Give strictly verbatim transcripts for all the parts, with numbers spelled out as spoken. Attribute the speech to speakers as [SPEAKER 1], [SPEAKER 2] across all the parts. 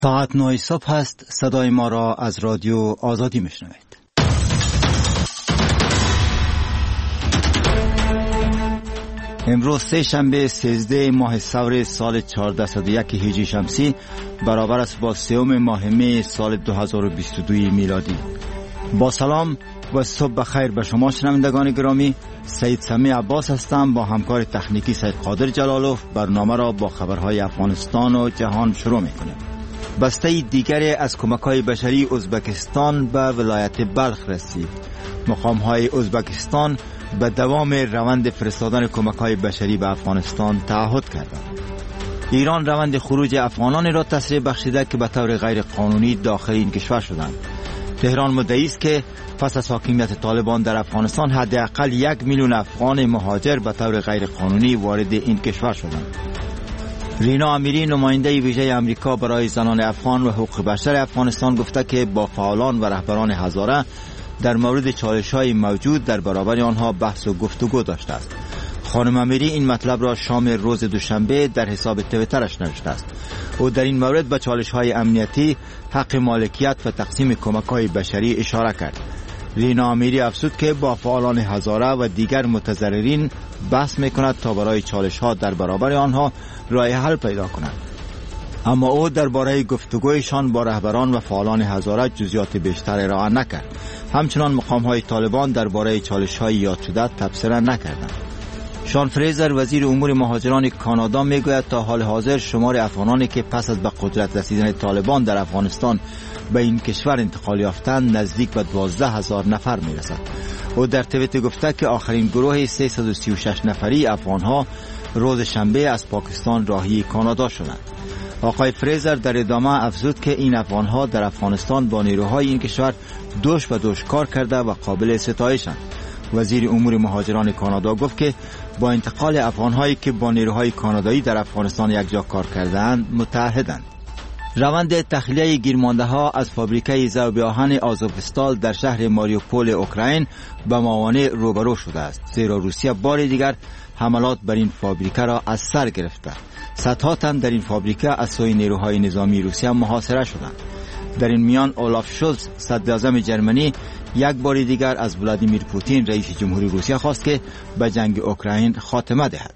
[SPEAKER 1] ساعت نه صبح است. صدای ما را از رادیو آزادی میشنوید. امروز سه شنبه سیزده ماه سور سال چهارصد و یک هجری شمسی برابر است با سوم ماه می سال دو هزار و بیست و دو میلادی. با سلام و صبح بخیر به شما شنوندگان گرامی. سید سمی عباس هستم. با همکار تکنیکی سید قادر جلالوف برنامه را با خبرهای افغانستان و جهان شروع میکنیم. بسته دیگری از کمک‌های بشری ازبکستان به ولایت بلخ رسید. مقام‌های ازبکستان به دوام روند فرستادن کمک‌های بشری به افغانستان تعهد کردند. ایران روند خروج افغانان را تسریع بخشیده که به طور غیر قانونی داخل این کشور شدند. تهران مدعی است که پس از حاکمیت طالبان در افغانستان حداقل یک میلیون افغان مهاجر به طور غیر قانونی وارد این کشور شدند. رینا امیری نماینده ویژه امریکا برای زنان افغان و حقوق بشر افغانستان گفته که با فعالان و رهبران هزاره در مورد چالش‌های موجود در برابر آنها بحث و گفتگو داشته است. خانم امیری این مطلب را شام روز دوشنبه در حساب توییترش نوشته است. او در این مورد به چالش‌های امنیتی، حق مالکیت و تقسیم کمک‌های بشری اشاره کرد. رینا امیری افزود که با فعالان هزاره و دیگر متضررین بحث می‌کند تا برای چالش‌ها در برابر آنها راه حل پیدا کنند. اما او درباره گفتگویشان با رهبران و فعالان هزاره جزئیات بیشتر ارائه نکرد. همچنان مقام‌های طالبان درباره چالش‌های یاد شده تبصره نکردند. شان فریزر وزیر امور مهاجران کانادا میگوید تا حال حاضر شمار افغانانی که پس از به قدرت رسیدن طالبان در افغانستان به این کشور انتقال یافتند نزدیک به دوازده هزار نفر میرسد. او در توییت گفته که آخرین گروه سیصد و سی و شش نفری افغانها روز شنبه از پاکستان راهی کانادا شدند. آقای فریزر در ادامه افزود که این افغانها در افغانستان با نیروهای این کشور دوش به دوش کار کرده و قابل ستایشند. وزیر امور مهاجران کانادا گفت که با انتقال افغانهایی که با نیروهای کانادایی در افغانستان یکجا کار کرده‌اند متحدند. روند تخلیه گیرمانده ها از فابریکه ضرب آهن آزوفستال در شهر ماریوپول اوکراین به موانع روبرو شده است، زیرا روسیه بار دیگر حملات بر این فابریکه را از سر گرفته. صدها تن در این فابریکه از سوی نیروهای نظامی روسیه محاصره شدند. در این میان اولاف شولز صدر اعظم جرمنی یک بار دیگر از ولادیمیر پوتین رئیس جمهوری روسیه خواست که به جنگ اوکراین خاتمه دهد.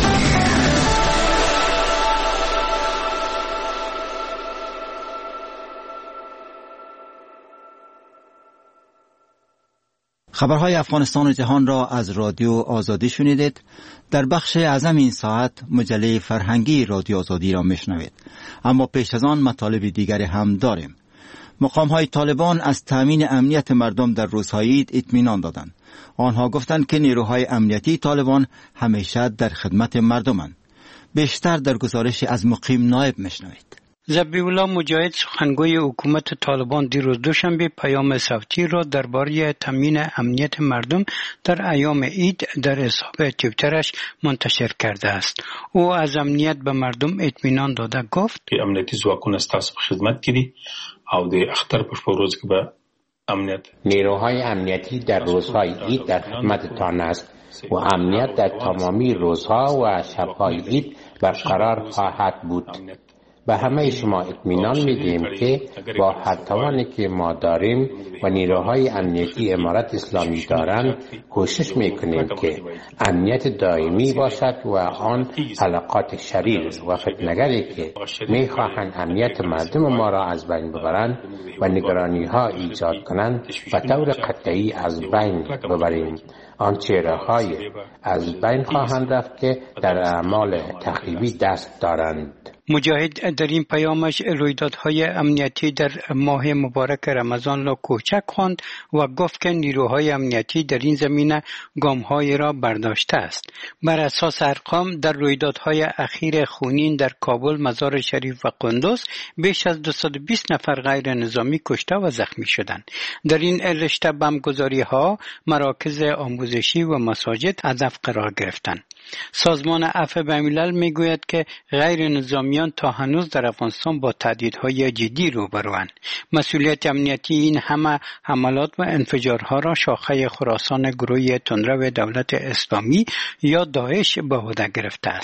[SPEAKER 1] خبرهای افغانستان و جهان را از رادیو آزادی شنیدید. در بخش اعظم این ساعت مجله فرهنگی رادیو آزادی را میشنوید. اما پیش از آن مطالب دیگری هم داریم. مقام‌های طالبان از تامین امنیت مردم در روزهای عید اطمینان دادند. آنها گفتند که نیروهای امنیتی طالبان همیشه در خدمت مردمند. بیشتر در گزارش از مقیم نایب میشنوید.
[SPEAKER 2] ذبیح الله مجاهد سخنگوی حکومت طالبان دیروز دوشنبه پیام صوتی را درباره تامین امنیت مردم در ایام عید در حساب توییترش منتشر کرده است. او از امنیت به مردم اطمینان داده گفت
[SPEAKER 3] که امنیتی ځواکونه ستاسو په خدمت کې دي او د اختر په شپه ورځ کې به امنیت
[SPEAKER 4] نیروهای امنیتی در روزهای عید در خدمتتان است و امنیت در تمامی روزها و شب‌های عید برقرار خواهد بود. به همه شما اطمینان میدیم که با هر توانی که ما داریم و نیروهای امنیتی امارت اسلامی دارند کوشش میکنیم که امنیت دائمی باشد و آن حلقات شریر و فتنگری که میخواهند امنیت مردم ما را از بین ببرند و نگرانی ها ایجاد کنند و طور قطعی از بین ببریم. آن چهره های از بین خواهند رفت که در اعمال تخریبی دست دارند.
[SPEAKER 2] مجاهد در این پیامش رویدادهای امنیتی در ماه مبارک رمضان را کوچک خواند و گفت که نیروهای امنیتی در این زمینه گام‌های را برداشته است. بر اساس ارقام در رویدادهای اخیر خونین در کابل، مزار شریف و قندوز بیش از دویست و بیست نفر غیر نظامی کشته و زخمی شدند. در این رشته بمبگذاری‌ها مراکز آموزشی و مساجد هدف قرار گرفتند. سازمان عفو بین‌الملل میگوید که غیر نظامیان تا هنوز در افغانستان با تهدیدهای جدی روبروند. مسئولیت امنیتی این همه حملات و انفجارها را شاخه خراسان گروه تندرو دولت اسلامی یا داعش به عهده گرفته است.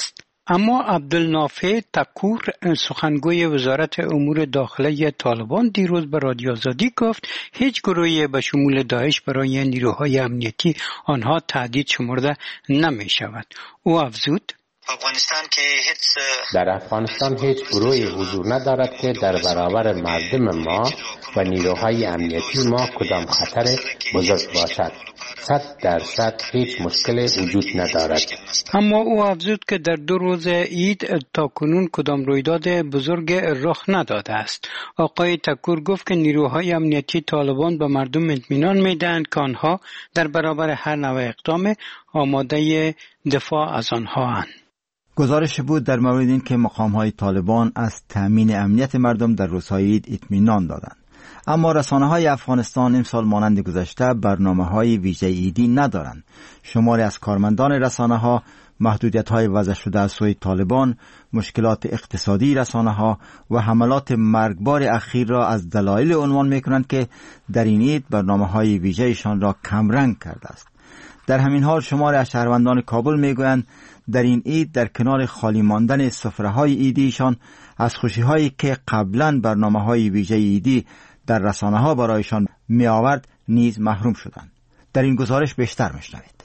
[SPEAKER 2] اما عبدالنافع تکور سخنگوی وزارت امور داخلی طالبان دیروز به رادیو آزادی گفت هیچ گروهی به شمول داعش برای نیروهای امنیتی آنها تهدید شمرده نمی شود. او افزود
[SPEAKER 5] افغانستان که هیچ
[SPEAKER 4] در افغانستان هیچ گروهی حضور ندارد که در برابر مردم ما و نیروهای امنیتی ما کدام خطر بزرگ باشد. صد درصد هیچ مشکل وجود ندارد.
[SPEAKER 2] اما او افزود که در دو روز عید تا کنون کدام رویداد بزرگ رخ نداده است. آقای تکور گفت که نیروهای امنیتی طالبان به مردم اطمینان میدهند که آنها در برابر هر نوع اقدام آماده دفاع از آنها اند.
[SPEAKER 1] گزارش بود در مورد این که مقام‌های طالبان از تأمین امنیت مردم در روزهای عید اطمینان دادند. اما رسانه‌های افغانستان امسال مانند گذشته برنامه‌های ویژه عیدی ندارند. شماری از کارمندان رسانه‌ها محدودیت‌های وضع شده از سوی طالبان، مشکلات اقتصادی رسانه‌ها و حملات مرگبار اخیر را از دلایل عنوان می‌کنند که در این عید برنامه‌های ویژه‌شان را کمرنگ کرده است. در همین حال شماری از شهروندان کابل می‌گویند در این عید در کنار خالی ماندن سفره‌های عیدیشان از خوشی‌هایی که قبلاً برنامه‌های ویژه عیدی در رسانه‌ها برایشان می‌آورد نیز محروم شدند. در این گزارش بیشتر می‌شنوید.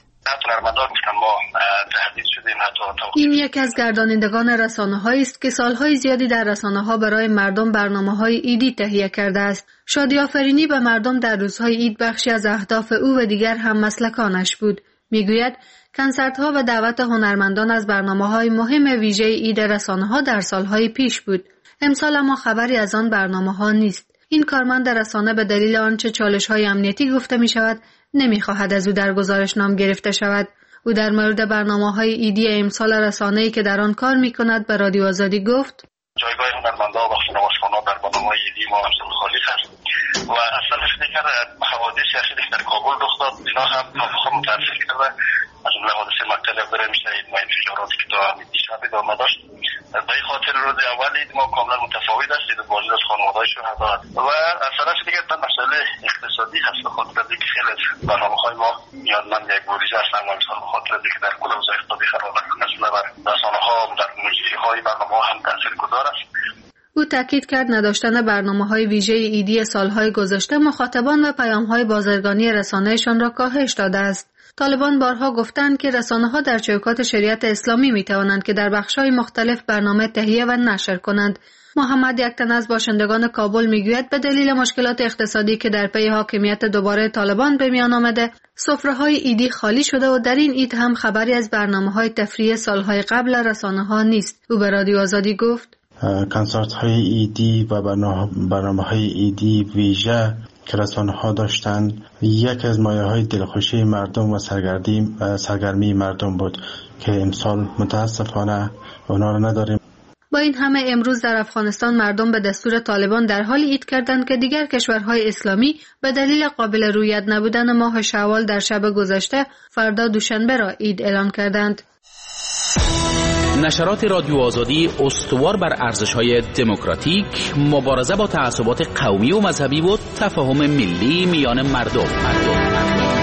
[SPEAKER 6] این یک از گردانندگان رسانه‌هایی است که سال‌های زیادی در رسانه‌ها برای مردم برنامه‌های عیدی تهیه کرده است. شادی آفرینی به مردم در روزهای عید بخشی از اهداف او و دیگر هم مسلکانش بود. می‌گوید کنسرت‌ها و دعوت هنرمندان از برنامه‌های مهم ویژه عید رسانه‌ها در سال‌های پیش بود. امسال اما خبری از آن برنامه‌ها نیست. این کارمند رسانه به دلیل آنچه چالش‌های امنیتی گفته می‌شود نمی‌خواهد از او در گزارش نام گرفته شود. او در مورد برنامه‌های عیدی امسال رسانه‌ای که در آن کار می‌کند به رادیو آزادی گفت:
[SPEAKER 7] جایگاه هنرمندان و بخش نمایشخانه‌ها در برنامه‌های عیدی ما همچنان خالی است و اصلا دیگر حوادث اخیر در کابل رخ داد. اینا هم خود متأسف کرده از جمله حادثه مقتل برای شهید و انفجاراتی که تا عیدی شب ادامه داشت. به این خاطر روز اول عید ما کاملا متفاوت است. عید بازی از خانواده‌های شهدا و از طرف دیگر در مسئله اقتصادی هست. به خاطر اینکه خیلی از برنامه‌های ما نیازمند یک بودجه هستند و مثلا به خاطر اینکه در کل اوضاع اقتصادی خراب است مسئله بر رسانه‌ها در مجری‌های برنامه‌ها هم تاثیرگذار است.
[SPEAKER 6] او تاکید کرد نداشتن برنامه‌های ویژه عیدی سالهای گذشته مخاطبان و پیام‌های بازرگانی رسانه‌شان را کاهش داده است. طالبان بارها گفتند که رسانه‌ها در چوکات شریعت اسلامی می‌توانند که در بخش‌های مختلف برنامه تهیه و نشر کنند. محمد یکتن از باشندگان کابل می‌گوید به دلیل مشکلات اقتصادی که در پی حاکمیت دوباره طالبان به میان آمده، سفره‌های عیدی خالی شده و در این عید هم خبری از برنامه‌های تفریحی سال‌های قبل رسانه‌ها نیست. او به رادیو آزادی گفت:
[SPEAKER 8] کنسرت‌های عیدی و برنامه‌های عیدی ویژه که رسانه‌ها داشتند یک از مایه‌های دلخوشی مردم و سرگرمی سرگرمی مردم بود که امسال متاسفانه اونا رو نداریم.
[SPEAKER 6] با این همه امروز در افغانستان مردم به دستور طالبان در حال عید کردند که دیگر کشورهای اسلامی به دلیل قابل رویت نبودن ماه شوال در شب گذشته فردا دوشنبه را عید اعلان کردند.
[SPEAKER 9] نشرات رادیو آزادی استوار بر ارزش‌های دموکراتیک، مبارزه با تعصبات قومی و مذهبی و تفاهم ملی میان مردم. مردم.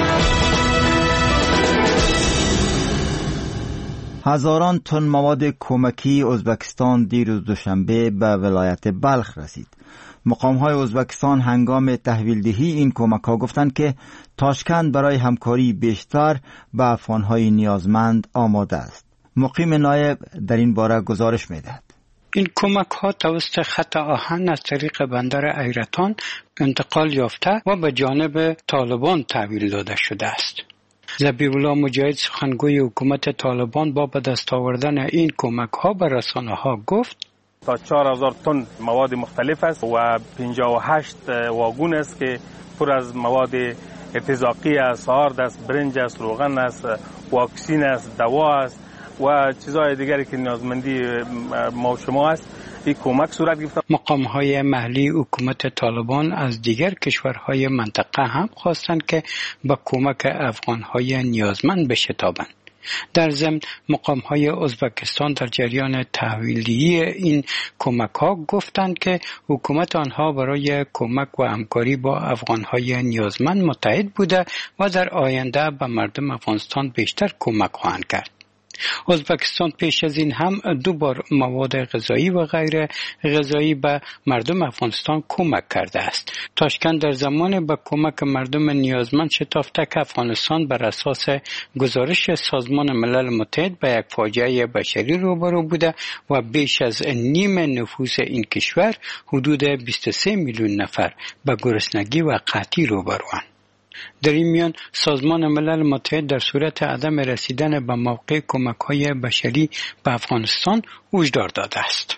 [SPEAKER 1] هزاران تن مواد کمکی ازبکستان دیروز دوشنبه به ولایت بلخ رسید. مقام‌های ازبکستان هنگام تحویل دهی این کمک‌ها گفتند که تاشکند برای همکاری بیشتر به افغان‌های نیازمند آماده است. مقیم نایب در این باره گزارش می‌دهد.
[SPEAKER 2] این کمک ها توسط خط آهن از طریق بندر ایرتان انتقال یافته و به جانب طالبان تحویل داده شده است. ذبیح الله مجاهد سخنگوی حکومت طالبان با به دست آوردن این کمک ها به رسانه ها گفت:
[SPEAKER 10] تا چهار هزار تن مواد مختلف است و پنجاه و هشت واگون است که پر از مواد ارتزاقی است، آرد است، برنج است، روغن است، واکسین است، دوا است و چیزهای دیگری که نیازمندی ما و شما است. این کمک صورت گرفت.
[SPEAKER 2] مقام‌های محلی حکومت طالبان از دیگر کشورهای منطقه هم خواستند که با کمک افغان‌های نیازمند بشتابند. در ضمن مقام‌های ازبکستان در جریان تحویلی این کمک‌ها گفتند که حکومت آنها برای کمک و همکاری با افغان‌های نیازمند متحد بوده و در آینده به مردم افغانستان بیشتر کمک خواهند کرد. ازبکستان پیش از این هم دو بار مواد غذایی و غیر غذایی به مردم افغانستان کمک کرده است. تاشکند در زمان به کمک مردم نیازمند شتافته که افغانستان بر اساس گزارش سازمان ملل متحد به یک فاجعه بشری روبرو بوده و بیش از نیم نفوس این کشور حدود بیست و سه میلیون نفر به گرسنگی و قحطی روبروند. در این میان سازمان ملل متحد در صورت عدم رسیدن به موقع کمک‌های بشری به افغانستان هشدار داده است.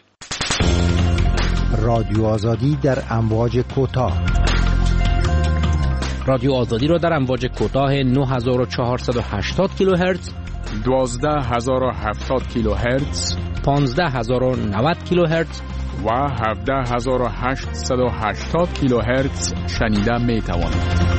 [SPEAKER 11] رادیو آزادی در امواج کوتاه.
[SPEAKER 12] رادیو آزادی را در امواج کوتاه نه هزار و چهارصد و هشتاد کیلوهرتز،
[SPEAKER 13] دوازده هزار و هفتاد کیلوهرتز،
[SPEAKER 12] پانزده هزار و نود کیلوهرتز
[SPEAKER 13] و هفده هزار و هشتصد و هشتاد کیلوهرتز شنیده می توانید.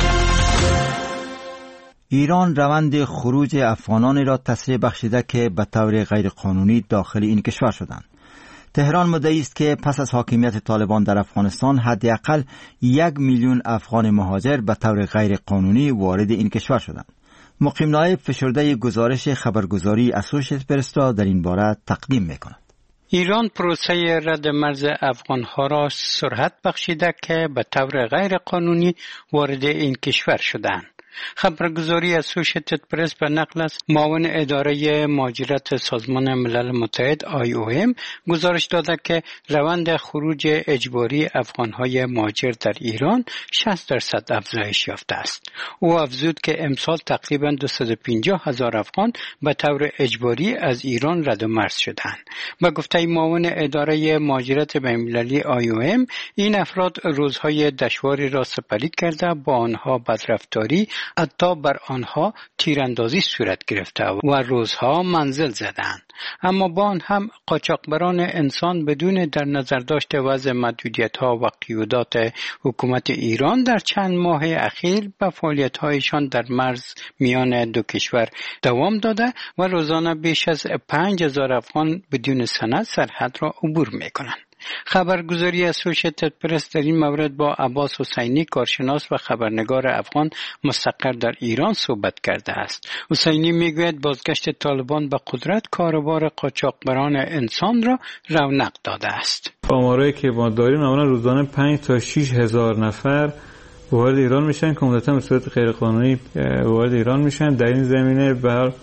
[SPEAKER 1] ایران روند خروج افغانانی را تسریع بخشیده که به طور غیرقانونی داخل این کشور شدند. تهران مدعی است که پس از حاکمیت طالبان در افغانستان حداقل یک میلیون افغان مهاجر به طور غیرقانونی وارد این کشور شدند. مقیم نایب فشرده گزارش خبرگزاری اسوشییتد پرس را در این باره تقدیم می‌کند.
[SPEAKER 2] ایران پروسه رد مرز افغانها را سرعت بخشیده که به طور غیرقانونی وارد این کشور شدند. خبرگزاری اسوشییتد پرس به نقل از معاون اداره مهاجرت سازمان ملل متحد آی او ام گزارش داده که روند خروج اجباری افغانهای مهاجر در ایران شصت درصد افزایش یافته است. او افزود که امسال تقریباً دویست و پنجاه هزار افغان به طور اجباری از ایران رد و مرز شدند. به گفته معاون اداره مهاجرت بین‌المللی آی او ام، این افراد روزهای دشواری را سپری کرده، با آنها بدرفتاری، حتی بر آنها تیراندازی صورت گرفته و روزها منزل زدند. اما با آن هم قاچاقبران انسان بدون در نظر داشت وضع محدودیت‌ها و قیودات حکومت ایران در چند ماه اخیر به فعالیت‌هایشان در مرز میان دو کشور دوام داده و روزانه بیش از پنج هزار افغان بدون سند سرحد را عبور می‌کنند. خبرگزاری اسوشییتد پرس در این مورد با عباس حسینی، کارشناس و خبرنگار افغان مستقر در ایران صحبت کرده است. حسینی میگوید بازگشت طالبان به قدرت کاروبار قاچاقبران انسان را رونق داده است.
[SPEAKER 14] آمارایی که ما داریم معمولا روزانه پنج تا شش هزار نفر وارد ایران میشن که عمدتاً به صورت غیرقانونی وارد ایران میشن. در این زمینه به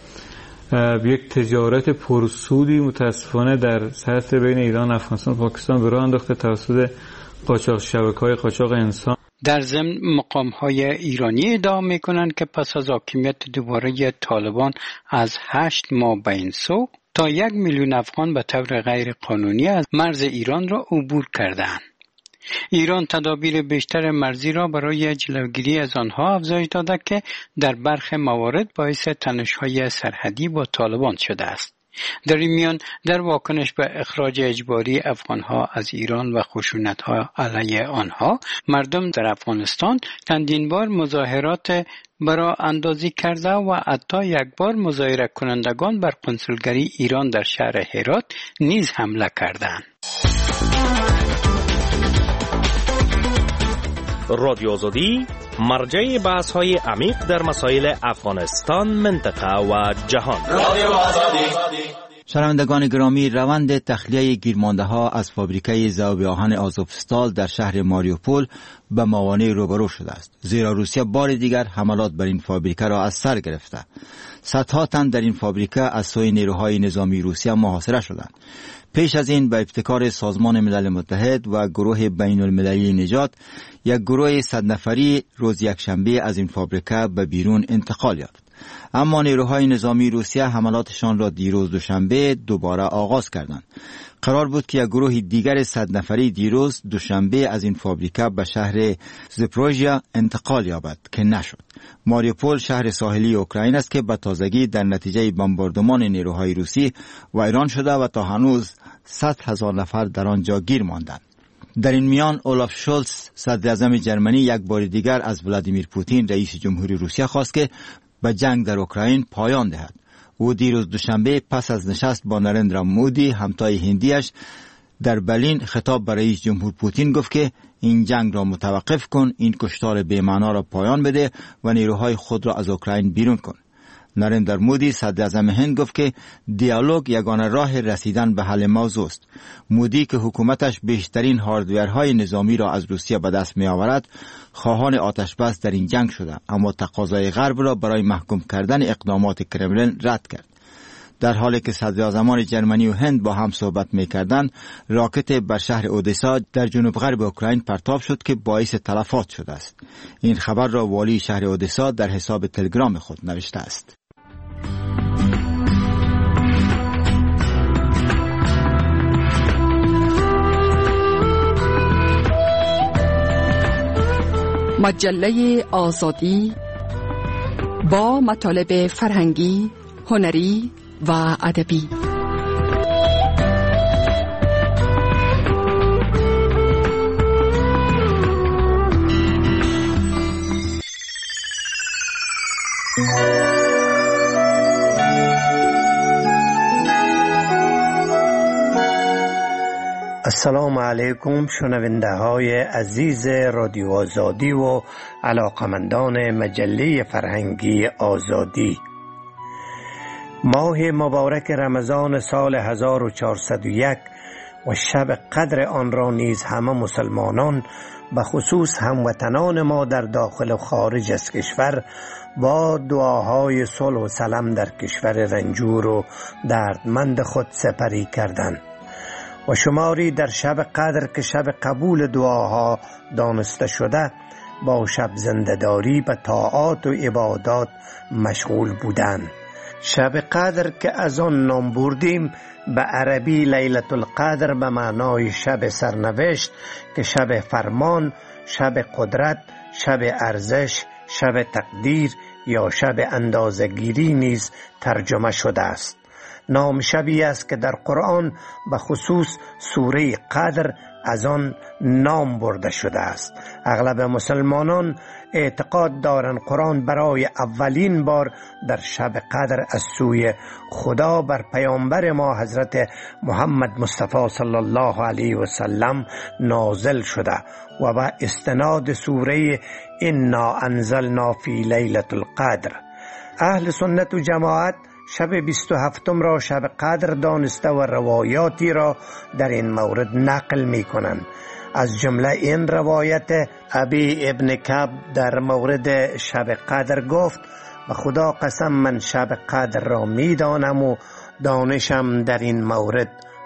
[SPEAKER 14] یک تجارت پرسودی متاسفانه در سطح بین ایران، افغانستان و پاکستان به راه انداخته توسط قاچاق شبکه‌های قاچاق انسان.
[SPEAKER 2] در ضمن مقام‌های ایرانی ادعا می‌کنند که پس از حاکمیت دوباره طالبان از هشت ماه به این سو تا یک میلیون افغان به طور غیر قانونی از مرز ایران را عبور کردند. ایران تدابیر بیشتر مرزی را برای جلوگیری از آنها افزایش داده که در برخی موارد باعث تنش‌های سرحدی با طالبان شده است. در این میان در واکنش به اخراج اجباری افغانها از ایران و خشونت‌ها علیه آنها، مردم در افغانستان چندین بار مظاهرات برای اندازی کرده و حتی یک بار مظاهره کنندگان بر کنسولگری ایران در شهر هرات نیز حمله کردند.
[SPEAKER 15] رادیو آزادی مرجع بحث های عمیق در مسائل افغانستان، منطقه و جهان. رادیو آزادی.
[SPEAKER 1] شنوندگان گرامی، روند تخلیه گیرمانده ها از فابریکه ذوب آهن آزوفستال در شهر ماریوپول به موانع روبرو شده است، زیرا روسیه بار دیگر حملات بر این فابریکه را از سر گرفته. صدها تن در این فابریکه از سوی نیروهای نظامی روسیه محاصره شدند. پیش از این به ابتکار سازمان ملل متحد و گروه بین المللی نجات، یک گروه صد نفری روز یکشنبه از این فابریکه به بیرون انتقال یافت. اما نیروهای نظامی روسیه حملاتشان را دیروز دوشنبه دوباره آغاز کردند. قرار بود که یک گروه دیگر صد نفری دیروز دوشنبه از این فابریکه به شهر زاپوریژیا انتقال یابد که نشد. ماریوپول شهر ساحلی اوکراین است که به تازگی در نتیجه بمباردمان نیروهای روسی ویران شده و تا هنوز صد هزار نفر در آنجا گیر ماندند. در این میان اولاف شولز صدر اعظم جرمنی یک بار دیگر از ولادیمیر پوتین رئیس جمهوری روسیه خواست که به جنگ در اوکراین پایان دهد. او دیروز دوشنبه پس از نشست با نرندرا مودی همتای هندیش در برلین خطاب به رئیس جمهور پوتین گفت که این جنگ را متوقف کن، این کشتار بی‌معنا را پایان بده و نیروهای خود را از اوکراین بیرون کن. نریندر مودی صدر اعظم هند گفت که دیالوگ یگانه راه رسیدن به حل موضوع است. مودی که حکومتش بیشترین هاردورهای نظامی را از روسیه به دست می آورد، خواهان آتش بس در این جنگ شده، اما تقاضای غرب را برای محکوم کردن اقدامات کرملین رد کرد. در حالی که صدراعظمان جرمنی و هند با هم صحبت می‌کردند، راکت بر شهر اودسا در جنوب غرب اوکراین پرتاب شد که باعث تلفات شده است. این خبر را والی شهر اودسا در حساب تلگرام خود نوشته است.
[SPEAKER 16] مجله آزادی با مطالب فرهنگی، هنری و ادبی.
[SPEAKER 17] السلام علیکم شنونده های عزیز رادیو آزادی و علاقمندان مجله فرهنگی آزادی. ماه مبارک رمضان سال هزار و چهارصد و یک و شب قدر آن را نیز همه مسلمانان به خصوص هموطنان ما در داخل و خارج از کشور با دعاهای صلح و سلام در کشور رنجور و دردمند خود سپری کردند و شماری در شب قدر که شب قبول دعاها دانسته شده با شب زنده‌داری به طاعات و عبادات مشغول بودند. شب قدر که از آن نام بردیم به عربی لیلة القدر به معنای شب سرنوشت که شب فرمان، شب قدرت، شب ارزش، شب تقدیر یا شب اندازه‌گیری نیز ترجمه شده است. نام شبی است که در قرآن به خصوص سوره قدر از آن نام برده شده است. اغلب مسلمانان اعتقاد دارند قرآن برای اولین بار در شب قدر از سوی خدا بر پیامبر ما حضرت محمد مصطفی صلی الله علیه و سلم نازل شده و با استناد سوره انا انزلنا فی لیلة القدر. اهل سنت و جماعت شب بیست و هفتم را شب قدر دانسته و روایاتی را در این مورد نقل می کنند. از جمله این روایت ابی ابن کعب در مورد شب قدر گفت: به خدا قسم من شب قدر را می دانم و دانشم در این مورد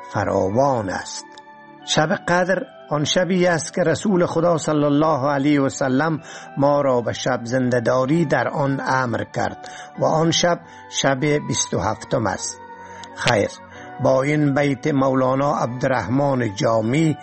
[SPEAKER 17] فراوان است. شب قدر آن شبی است که رسول خدا صلی الله علیه و سلم ما را به شب زنده‌داری در آن امر کرد و آن شب شب بیست و هفتم است. خیر، با این بیت مولانا عبدالرحمن جامی: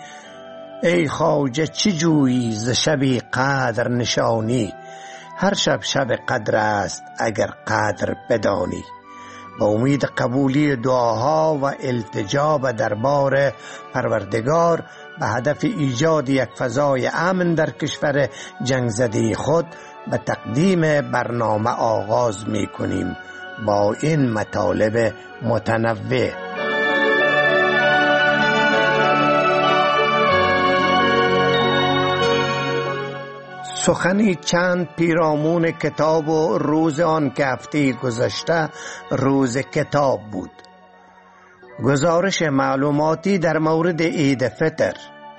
[SPEAKER 17] ای خواجه چه جویی ز شبی قدر نشانی، هر شب شب قدر است اگر قدر بدانی. با امید قبولی دعاها و التجا به دربار پروردگار به هدف ایجاد یک فضای امن در کشور جنگ زده خود به تقدیم برنامه آغاز می کنیم با این مطالب متنوع. سخنی چند پیرامون کتاب و روز آن که هفته گذشته روز کتاب بود. گزارش معلوماتی در مورد عید فطر،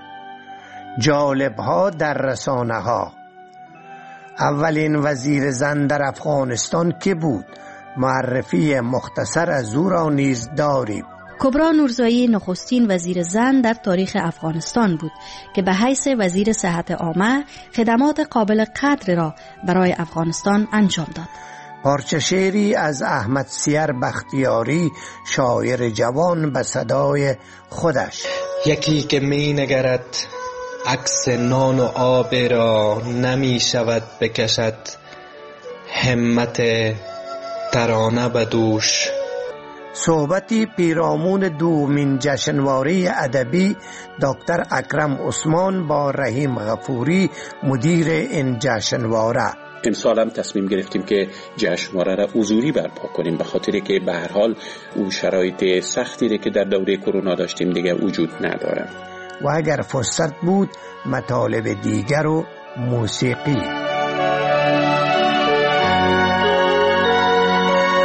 [SPEAKER 17] جالبها در رسانه ها، اولین وزیر زن در افغانستان که بود، معرفی مختصر از او را نیز داریم.
[SPEAKER 18] کبرا نورزایی نخستین وزیر زن در تاریخ افغانستان بود که به حیث وزیر صحت عامه خدمات قابل قدر را برای افغانستان انجام داد.
[SPEAKER 17] پارچه شعری از احمد سیر بختیاری، شاعر جوان، به صدای خودش:
[SPEAKER 19] یکی که می نگرد عکس نان و آب را، نمی شود بکشد همت ترانه به دوش.
[SPEAKER 17] صحبتی پیرامون دومین جشنواره ادبی دکتر اکرم عثمان با رحیم غفوری، مدیر این جشنواره.
[SPEAKER 20] امسال هم تصمیم گرفتیم که جشنواره را حضوری برپا کنیم، به خاطر که به هر حال اون شرایط سختی که در دوره کرونا داشتیم دیگه وجود نداره.
[SPEAKER 17] و اگر فرصت بود مطالب دیگر و موسیقی.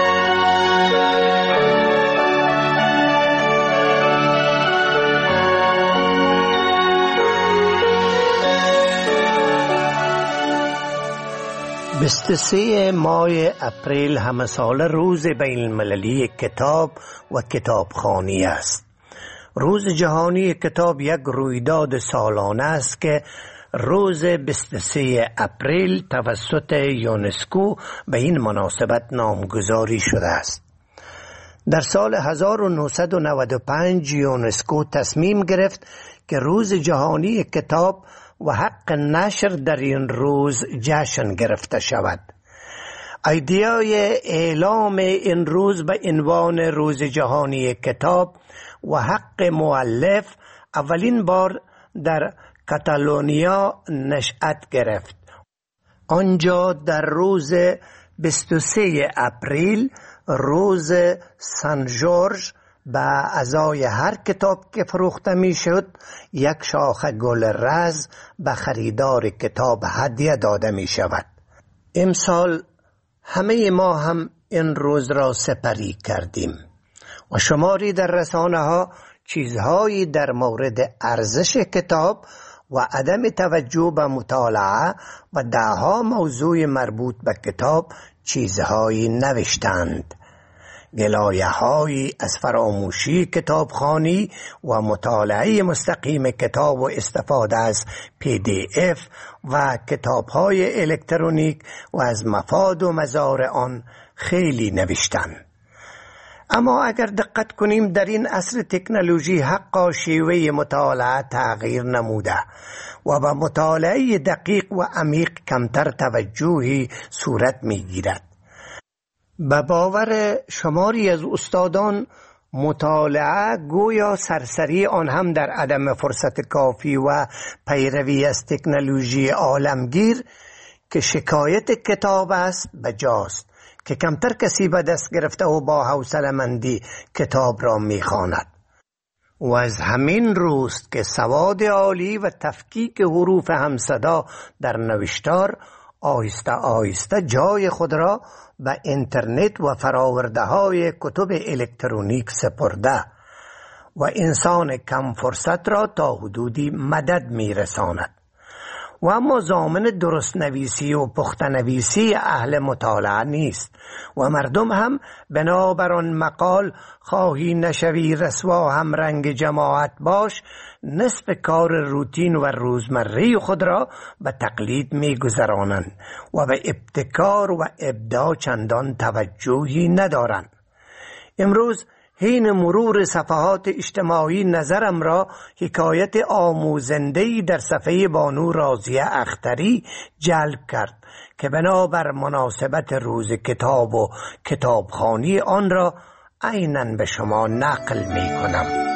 [SPEAKER 17] بیست و سوم ماه اپریل همه سال روز بین المللی کتاب و کتابخوانی است. روز جهانی کتاب یک رویداد سالانه است که روز بیست و سوم اپریل توسط یونسکو به این مناسبت نامگذاری شده است. در سال هزار و نهصد و نود و پنج یونسکو تصمیم گرفت که روز جهانی کتاب و حق نشر در این روز جشن گرفته شود. ایدیای اعلام این روز به عنوان روز جهانی کتاب و حق مؤلف اولین بار در کاتالونیا نشأت گرفت. آنجا در روز بیست و سوم اپریل، روز سن جورج، به ازای هر کتاب که فروخته می شد یک شاخه گل رز به خریدار کتاب هدیه داده می شود. امسال همه ما هم این روز را سپری کردیم و شماری در رسانه ها چیزهایی در مورد ارزش کتاب و عدم توجه به مطالعه و دهها موضوع مربوط به کتاب چیزهایی نوشتند. گلایه‌هایی از فراموشی کتابخوانی و مطالعه مستقیم کتاب و استفاده از پی دی اف و کتاب‌های الکترونیک و از مفاد و مضار آن خیلی نوشتند. اما اگر دقت کنیم در این عصر تکنولوژی حقا شیوه مطالعه تغییر نموده و به مطالعه دقیق و عمیق کمتر توجهی صورت می‌گیرد. به باور شماری از استادان مطالعه گویا سرسری آن هم در عدم فرصت کافی و پیروی از تکنولوژی عالمگیر که شکایت کتاب است بجاست که کمتر کسی به دست گرفته و با حوصله‌مندی کتاب را می‌خواند. و از همین روست که سواد عالی و تفکیک حروف همصدا در نوشتار آهسته آهسته جای خود را به اینترنت و فراورده های کتب الکترونیک سپرده و انسان کم فرصت را تا حدودی مدد می رساند. و اما ضامن درست نویسی و پخته نویسی اهل مطالعه نیست و مردم هم بنابر آن مقال خواهی نشوی رسوا هم رنگ جماعت باش نصف کار روتین و روزمره خود را به تقلید می گذرانند و به ابتکار و ابداع چندان توجهی ندارند. امروز حین مرور صفحات اجتماعی نظرم را حکایت آموزنده‌ای در صفحه بانو راضیه اختری جلب کرد که بنابر مناسبت روز کتاب و کتابخوانی آن را عیناً به شما نقل می کنم.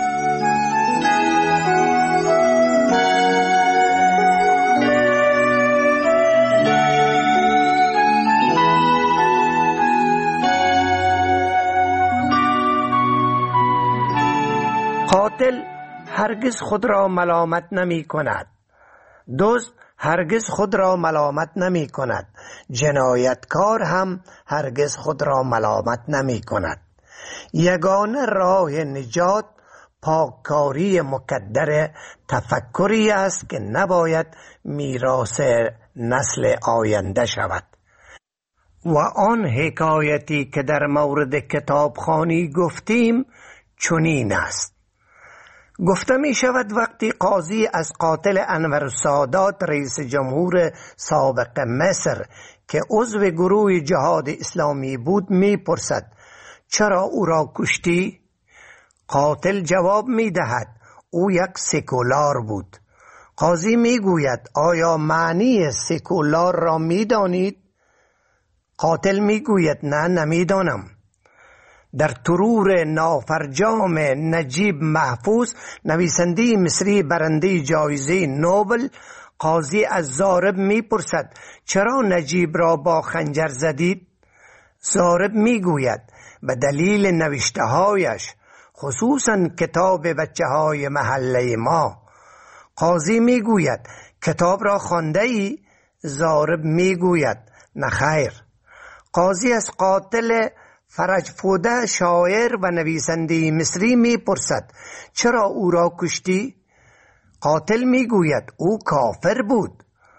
[SPEAKER 17] قاتل هرگز خود را ملامت نمی کند. دزد هرگز خود را ملامت نمی کند. جنایتکار هم هرگز خود را ملامت نمی کند. یگانه راه نجات پاککاری مکدر تفکری است که نباید میراث نسل آینده شود. و آن حکایتی که در مورد کتابخوانی گفتیم چنین است. گفته می شود وقتی قاضی از قاتل انور السادات رئیس جمهور سابق مصر که عضو گروه جهاد اسلامی بود می پرسد چرا او را کشتی؟ قاتل جواب می دهد او یک سکولار بود. قاضی می گوید آیا معنی سکولار را می دانید؟ قاتل می گوید نه نمی دانم. در ترور نافرجام نجیب محفوظ نویسنده مصری برنده جایزه نوبل قاضی از ضارب می پرسد چرا نجیب را با خنجر زدید؟ ضارب می گوید به دلیل نوشته هایش خصوصا کتاب بچه های محله ما. قاضی می گوید کتاب را خوانده ای؟ ضارب می گوید نه خیر. قاضی از قاتل فرجفوده شاعر و نویسنده مصری می پرسد چرا او را کشتی؟ قاتل می گوید او کافر بود.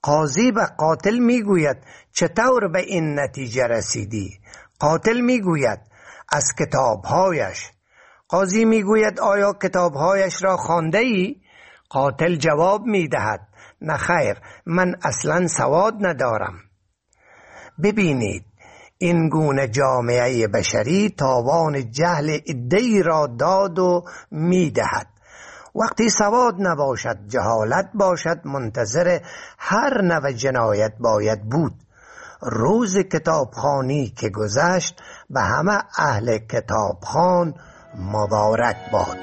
[SPEAKER 17] قاضی به قاتل میگوید چطور به این نتیجه رسیدی؟ قاتل میگوید از کتابهایش. قاضی میگوید آیا کتابهایش را خوانده ای؟ قاتل جواب میدهد نه خیر، من اصلا سواد ندارم. ببینید این گونه جامعه بشری تاوان جهل عده‌ای را داد و میدهد. وقتی سواد نباشد، جهالت باشد، منتظر هر نوع جنایت باید بود. روز کتابخوانی که گذشت به همه اهل کتابخوان مبارک باد.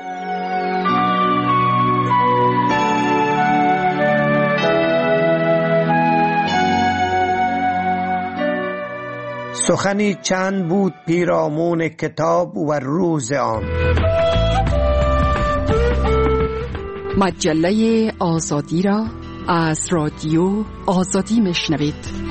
[SPEAKER 17] سخنی چند بود پیرامون کتاب و روز آن.
[SPEAKER 16] مجله آزادی را از رادیو آزادی میشنوید.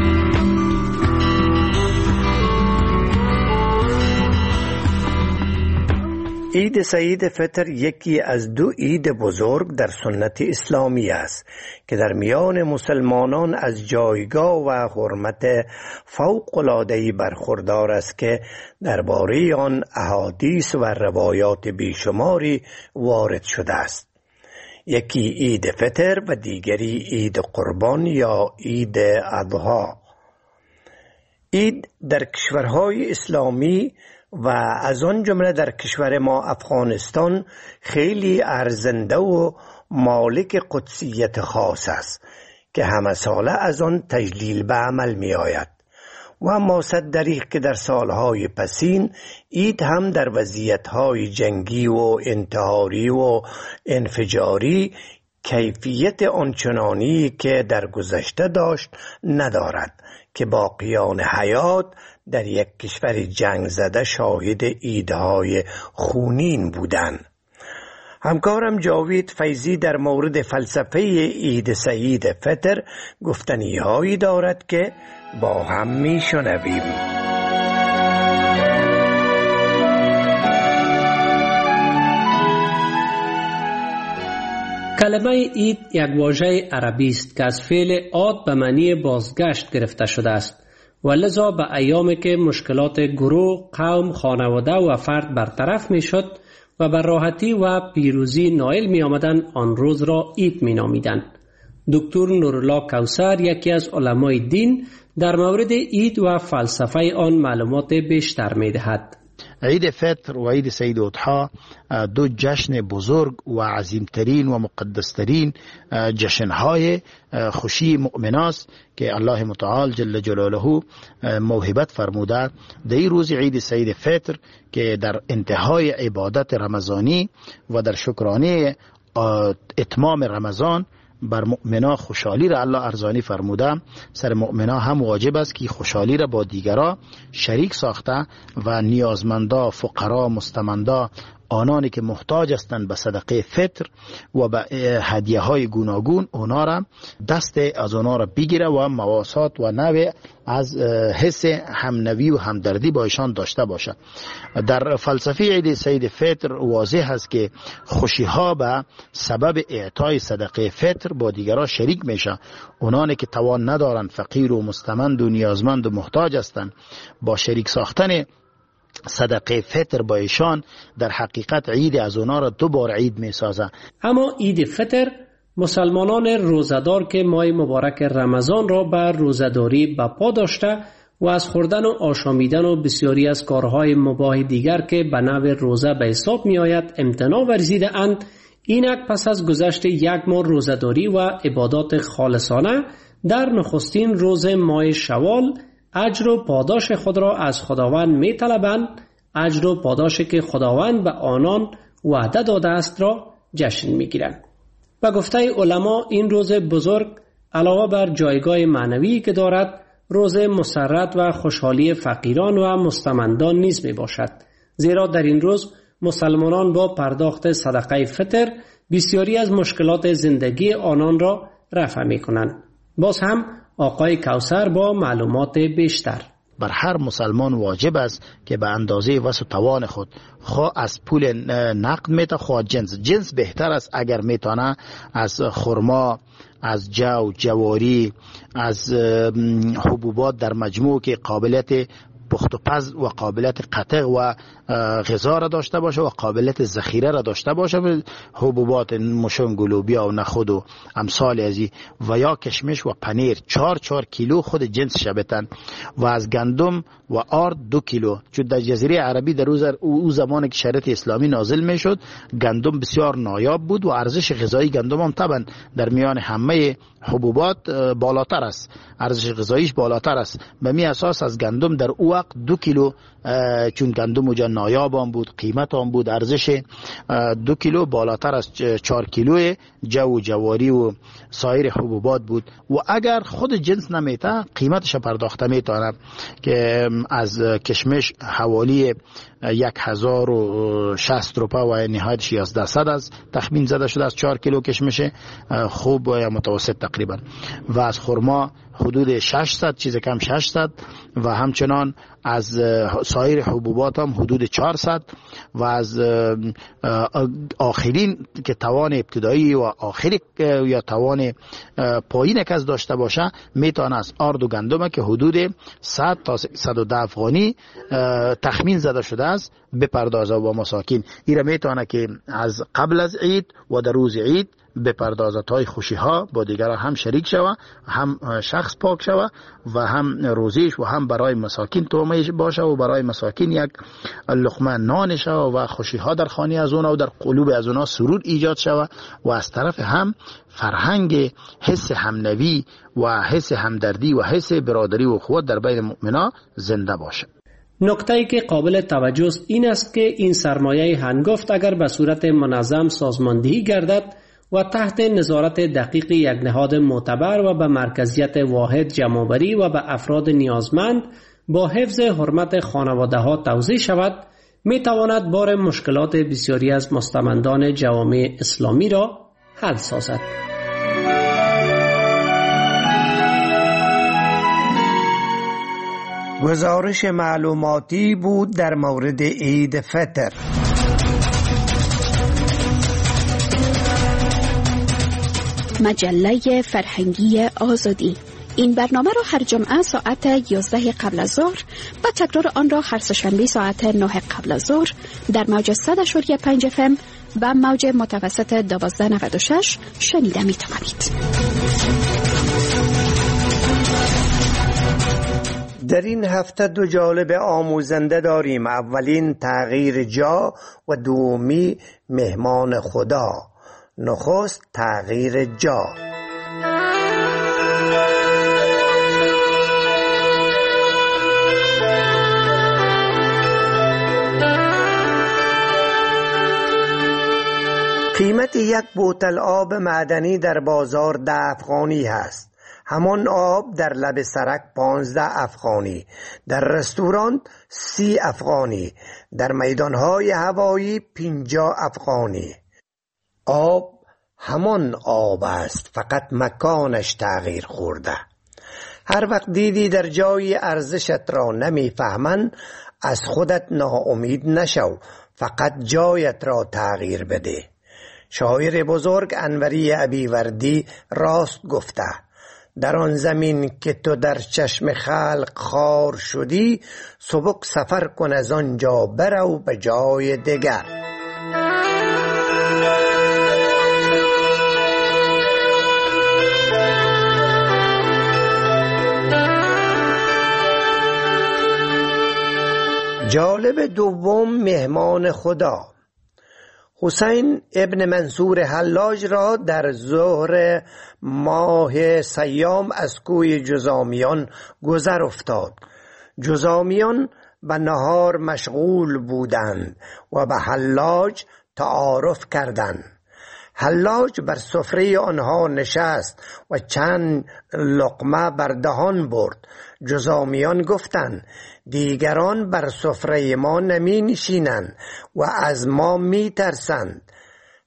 [SPEAKER 17] عید سعید فطر یکی از دو عید بزرگ در سنت اسلامی است که در میان مسلمانان از جایگاه و حرمت فوق‌العاده‌ای برخوردار است که درباره آن احادیث و روایات بیشماری وارد شده است. یکی عید فطر و دیگری عید قربان یا عید اضحی. عید در کشورهای اسلامی و از آن جمله در کشور ما افغانستان خیلی ارزنده و مالک قدسیت خاص است که همه ساله از آن تجلیل به عمل می آید. و ما صد دریغ که در سالهای پسین عید هم در وضعیتهای جنگی و انتحاری و انفجاری کیفیت آنچنانی که در گذشته داشت ندارد که باقیان حیات در یک کشور جنگ زده شاهد عیدهای خونین بودند. همکارم جاوید فیضی در مورد فلسفه عید سعید فطر گفتنی هایی دارد که با هم می شنویم.
[SPEAKER 21] کلمه عید یک واژه عربی است که از فعل عاد به معنی بازگشت گرفته شده است و لذا به ایامی که مشکلات گروه، قوم، خانواده و فرد برطرف می شد و بر راحتی و پیروزی نائل می آمدن آن روز را عید می نامیدن. دکتر نورالله کوثر یکی از علمای دین در مورد عید و فلسفه آن معلومات بیشتر می دهد.
[SPEAKER 22] عید فطر و عید سعید اضحی دو جشن بزرگ و عظیمترین و مقدسترین جشنهای خوشی مؤمناست که الله متعال جل جلاله موهبت فرموده. در این روز عید سعید فطر که در انتهای عبادت رمضانی و در شکرانه اتمام رمضان بر مؤمنا خوشحالی را الله ارزانی فرموده، سر مؤمنا هم واجب است که خوشحالی را با دیگران شریک ساخته و نیازمندا، فقرا، مستمندا، آنانی که محتاج هستند به صدقه فطر و به هدیه های گوناگون اونا را دست از اونا را بگیره و مواسات و نوع از حس همنوی و همدردی با ایشان داشته باشد. در فلسفه عید سعید فطر واضح است که خوشی ها به سبب اعطای صدقه فطر با دیگران شریک میشه. اونانی که توان ندارن، فقیر و مستمند و نیازمند و محتاج هستند، با شریک ساختن صدقه فطر با ایشان در حقیقت عید از اونا را دو بار عید می سازه.
[SPEAKER 21] اما عید فطر مسلمانان روزدار که ماه مبارک رمضان را بر روزداری بپا داشته و از خوردن و آشامیدن و بسیاری از کارهای مباح دیگر که به نوع روزه به حساب می آید امتناع ورزیده اند، اینک پس از گذشت یک ماه روزداری و عبادات خالصانه در نخستین روز ماه شوال اجر و پاداش خود را از خداوند می طلبند. اجر و پاداشی که خداوند به آنان وعده داده است را جشن می گیرند. و گفته علما این روز بزرگ علاوه بر جایگاه معنوی که دارد، روز مسرت و خوشحالی فقیران و مستمندان نیز می باشد، زیرا در این روز مسلمانان با پرداخت صدقه فطر بسیاری از مشکلات زندگی آنان را رفع می کنند. باز هم آقای کوثر با معلومات بیشتر.
[SPEAKER 22] بر هر مسلمان واجب است که به اندازه وس و توان خود خواه از پول نقد میتا خواه جنس جنس بهتر است اگر میتونه از خرما، از جو، جواری، از حبوبات در مجموع که قابلیت پخت و پز و قابلیت قطع و غذا را داشته باشه و قابلیت ذخیره را داشته باشه، حبوبات مشون، گلوبیا و نخود و امثال ازی و یا کشمش و پنیر چهار چهار کیلو خود جنس شبتن و از گندم و آرد دو کیلو. چون در جزیره عربی در او زمانی که شریعت اسلامی نازل می شد گندم بسیار نایاب بود و ارزش غذایی گندم هم طبعا در میان همه حبوبات بالاتر است، ارزش غذاییش بالاتر است. به می اساس از گندم در او وقت دو کیلو، چون گندم اونجا نایاب هم بود، قیمت هم بود، ارزش دو کیلو بالاتر از چهار کیلو جو و جواری و سایر حبوبات بود. و اگر خود جنس نمیته قیمتش پرداخته میتونه که از کشمش حوالی یک هزار و شصت روپا و نهایتش یازده صد از تخمین زده شده از چهار کیلو کشمش خوب و متوسط تقریبا، و از خرما حدود ششصد، چیز کم ششصد، و همچنان از سایر حبوبات هم حدود چهارصد، و از آخرین که توان ابتدایی و آخری یا توان پایین کس داشته باشه میتونه از آرد و گندم که حدود صد تا صد و ده افغانی تخمین زده شده است بپردازه و مساکین. ایره میتونه که از قبل از عید و در روز عید بپردازه تا خوشی ها با دیگران هم شریک شوه، هم شخص پاک شوه و هم روزیش و هم برای مساکین تومه باشه و برای مساکین یک لقمه نان شوه و خوشی ها در خانه از اونا و در قلوب از اونا سرور ایجاد شوه و از طرف هم فرهنگ حس همنوی و حس همدردی و حس برادری و اخوت در بین مؤمنان زنده باشه.
[SPEAKER 21] نکته‌ای که قابل توجه است این است که این سرمایه هنگفت اگر به صورت منظم سازماندهی گردد و تحت نظارت دقیق یک نهاد معتبر و به مرکزیت واحد جمع‌آوری و به افراد نیازمند با حفظ حرمت خانواده ها توزیع شود، می تواند بار مشکلات بسیاری از مستمندان جوامع اسلامی را حل سازد.
[SPEAKER 17] گزارش معلوماتی بود در مورد عید فطر.
[SPEAKER 3] مجله فرهنگی آزادی. این برنامه را هر جمعه ساعت یازده قبل از ظهر و تکرار آن را هر سه‌شنبه ساعت نه قبل از ظهر در موج صد و پنج اف ام و موج متوسط دوازده نود و شش شنیده می توانید.
[SPEAKER 17] در این هفته دو جالب آموزنده داریم. اولین تغییر جا و دومی مهمان خدا. نخست تغییر جا. قیمت یک بوتل آب معدنی در بازار ده افغانی هست. همان آب در لب سرک پانزده افغانی، در رستوران سی افغانی، در میدانهای هوایی پنجاه افغانی. آب همان آب است، فقط مکانش تغییر خورده. هر وقت دیدی در جای ارزشت را نمیفهمن، از خودت ناامید نشو، فقط جایت را تغییر بده. شاعر بزرگ انوری ابیوردی راست گفته: در آن زمین که تو در چشم خلق خار شدی، سبک سفر کن از آنجا برو به جای دیگر. جالب دوم مهمان خدا. حسین ابن منصور حلاج را در ظهر ماه سیام از کوی جزامیان گذر افتاد. جزامیان به نهار مشغول بودند و به حلاج تعارف کردند. حلاج بر سفره آنها نشست و چند لقمه بر دهان برد. جزامیان گفتند: دیگران بر سفره ما نمی نشینند و از ما می ترسند.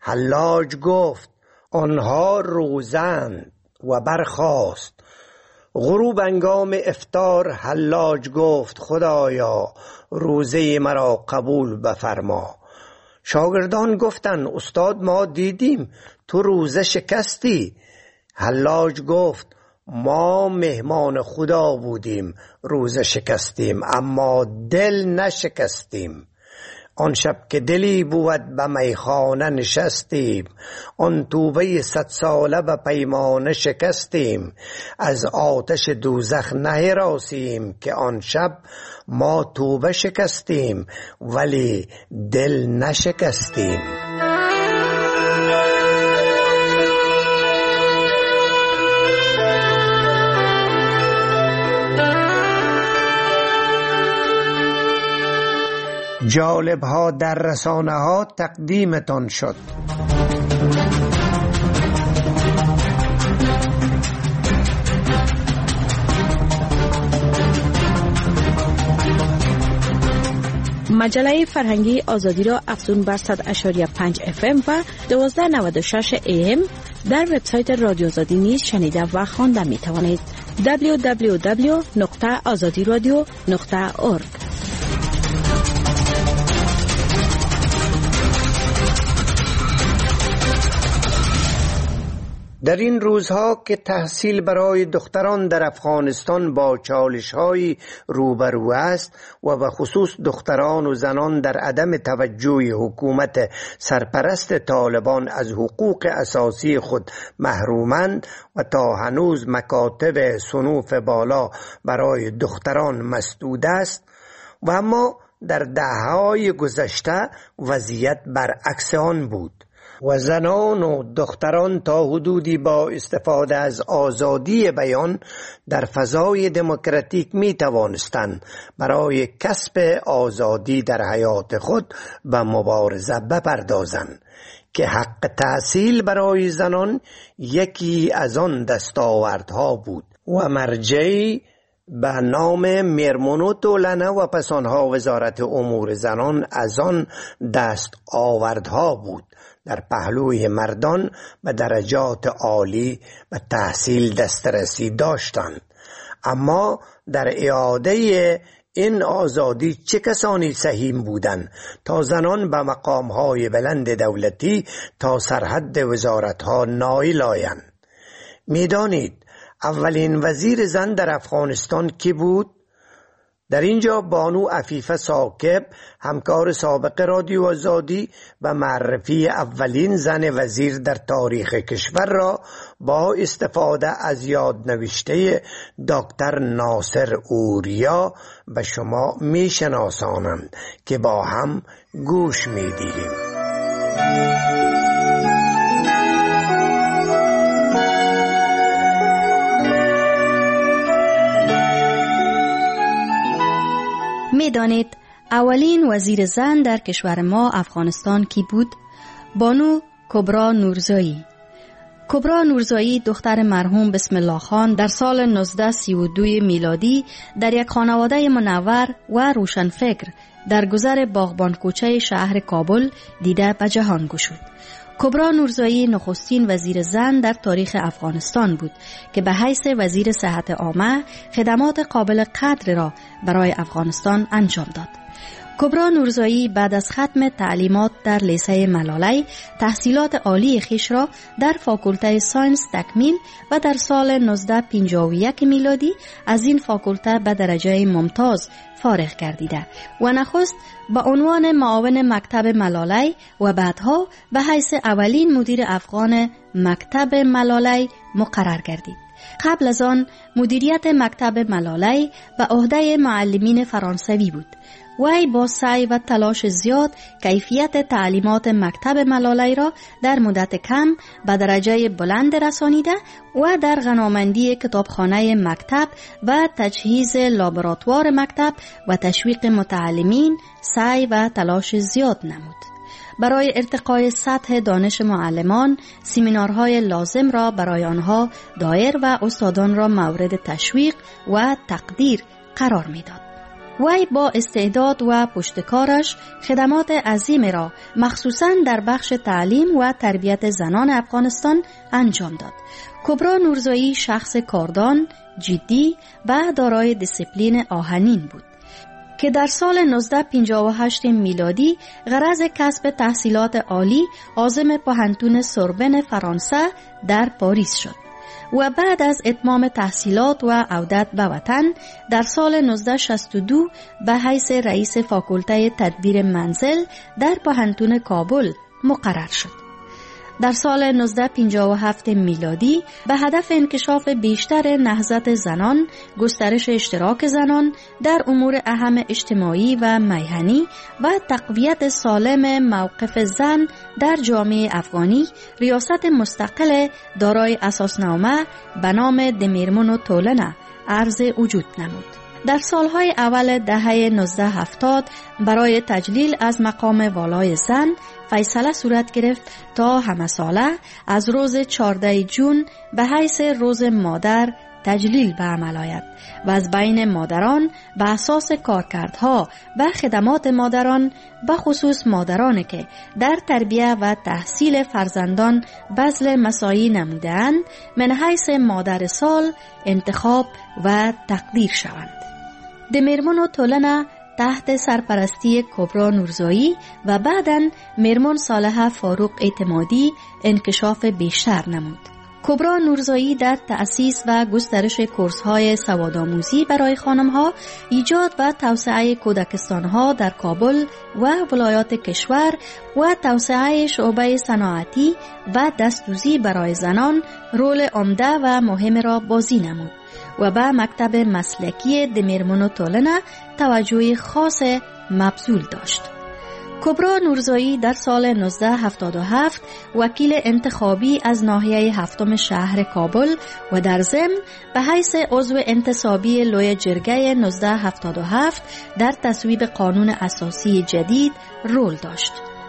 [SPEAKER 17] حلاج گفت: آنها روزند و برخاست. غروب انگام افطار حلاج گفت خدایا روزه مرا قبول بفرما. شاگردان گفتند استاد ما دیدیم تو روزه شکستی. حلاج گفت ما مهمان خدا بودیم روزه شکستیم اما دل نشکستیم. آن شب که دلی بود به میخانه نشستیم، آن توبه صد ساله به پیمانه شکستیم. از آتش دوزخ نهراسیم که آن شب ما توبه شکستیم ولی دل نشکستیم. جالب ها در رسانه ها تقدیمتان شد.
[SPEAKER 3] مجله فرهنگی آزادی را افزون بر صد و پنج اف ام و دویست و نود و شش ای ام در وبسایت رادیو آزادی نیز شنیده و خوانده می توانید. دبلیو دبلیو دبلیو نقطه آزادی رادیو نقطه اورگ.
[SPEAKER 17] در این روزها که تحصیل برای دختران در افغانستان با چالش‌های روبرو است و به خصوص دختران و زنان در عدم توجه حکومت سرپرست طالبان از حقوق اساسی خود محرومند و تا هنوز مکاتب صنوف بالا برای دختران مسدود است و اما در دهه‌های گذشته وضعیت برعکس آن بود و زنان و دختران تا حدودی با استفاده از آزادی بیان در فضای دموکراتیک می توانستند برای کسب آزادی در حیات خود به مبارزه بپردازند که حق تحصیل برای زنان یکی از آن دستاوردها بود و مرجعی به نام میرمنو طولنه و پس آنها وزارت امور زنان از آن دستاوردها بود در پهلوی مردان به درجات عالی به تحصیل دسترسی داشتند. اما در اعاده این آزادی چه کسانی سهیم بودند تا زنان به مقامهای بلند دولتی تا سرحد وزارتها نائل آیند؟ میدانید اولین وزیر زن در افغانستان کی بود؟ در اینجا بانو عفیفه ثاقب همکار سابق رادیو آزادی و معرفی اولین زن وزیر در تاریخ کشور را با استفاده از یادنوشته دکتر ناصر اوریا به شما می شناسانند که با هم گوش می دهیم.
[SPEAKER 18] می دانید اولین وزیر زن در کشور ما افغانستان کی بود؟ بانو کبرا نورزایی. کبرا نورزایی دختر مرحوم بسم الله خان در سال نوزده سی و دو میلادی در یک خانواده منور و روشنفکر در گذر باغبان کوچه شهر کابل دیده به جهان گشود. کبرا نورزایی نخستین وزیر زن در تاریخ افغانستان بود که به حیث وزیر صحت عامه خدمات قابل قدر را برای افغانستان انجام داد. کبرا نورزایی بعد از ختم تعلیمات در لیسه ملالی تحصیلات عالی خویش را در فاکولته ساینس تکمیل و در سال نوزده پنجاه و یک میلادی از این فاکولته به درجه ممتاز فارغ گردیده و نخست به عنوان معاون مکتب ملالی و بعدها به حیث اولین مدیر افغان مکتب ملالی مقرر گردید. قبل از آن مدیریت مکتب ملالی به عهده معلمین فرانسوی بود. وی با سعی و تلاش زیاد کیفیت تعلیمات مکتب ملالی را در مدت کم به درجه بلند رسانیده و در غنامندی کتابخانه مکتب و تجهیز لابراتوار مکتب و تشویق متعلمین سعی و تلاش زیاد نمود. برای ارتقای سطح دانش معلمان سمینارهای لازم را برای آنها دایر و استادان را مورد تشویق و تقدیر قرار می‌داد. وی با استعداد و پشتکارش خدمات عظیم را مخصوصاً در بخش تعلیم و تربیت زنان افغانستان انجام داد. کبرا نورزایی شخص کاردان، جدی و دارای دیسیپلین آهنین بود که در سال نوزده پنجاه و هشت میلادی غرض کسب تحصیلات عالی عازم پوهنتون سوربن فرانسه در پاریس شد و بعد از اتمام تحصیلات و عودت به وطن در سال نوزده شصت و دو به حیث رئیس فاکولته تدبیر منزل در پوهنتون کابل مقرر شد. در سال نوزده پنجاه و هفت میلادی به هدف انکشاف بیشتر نهضت زنان، گسترش اشتراک زنان در امور اهم اجتماعی و میهنی و تقویت سالم موقف زن در جامعه افغانی، ریاست مستقل دارای اساسنامه به نام دمیرمون و تولنه عرض وجود نمود. در سالهای اول دهه نوزده هفتاد برای تجلیل از مقام والای زن فیصله صورت گرفت تا همه ساله از روز چهاردهم جون به حیث روز مادر تجلیل به عمل آید و از بین مادران به اساس کارکردها و خدمات مادران به خصوص مادرانی که در تربیه و تحصیل فرزندان بذل مساعی نموده‌اند من حیث مادر سال انتخاب و تقدیر شوند. دمیرمون و تولنه تحت سرپرستی کبرا نورزایی و بعداً میرمن صالحه فاروق اعتمادی انکشاف بیشتر نمود. کبرا نورزایی در تأسیس و گسترش کورس‌های سوادآموزی برای خانم‌ها، ایجاد و توسعه کودکستان‌ها در کابل و ولایات کشور و توسعه شعبه صنعتی و دستوزی برای زنان رول عمده و مهم را بازی نمود و به مکتب مسلکی دمیرمون و تولنه توجه خاص مبذول داشت. کبرا نورزایی در سال نوزده هفتاد و هفت وکیل انتخابی از ناحیه هفتم شهر کابل و در ضمن به حیث عضو انتصابی لوی جرگه نوزده هفتاد و هفت در تصویب قانون اساسی جدید رول داشت.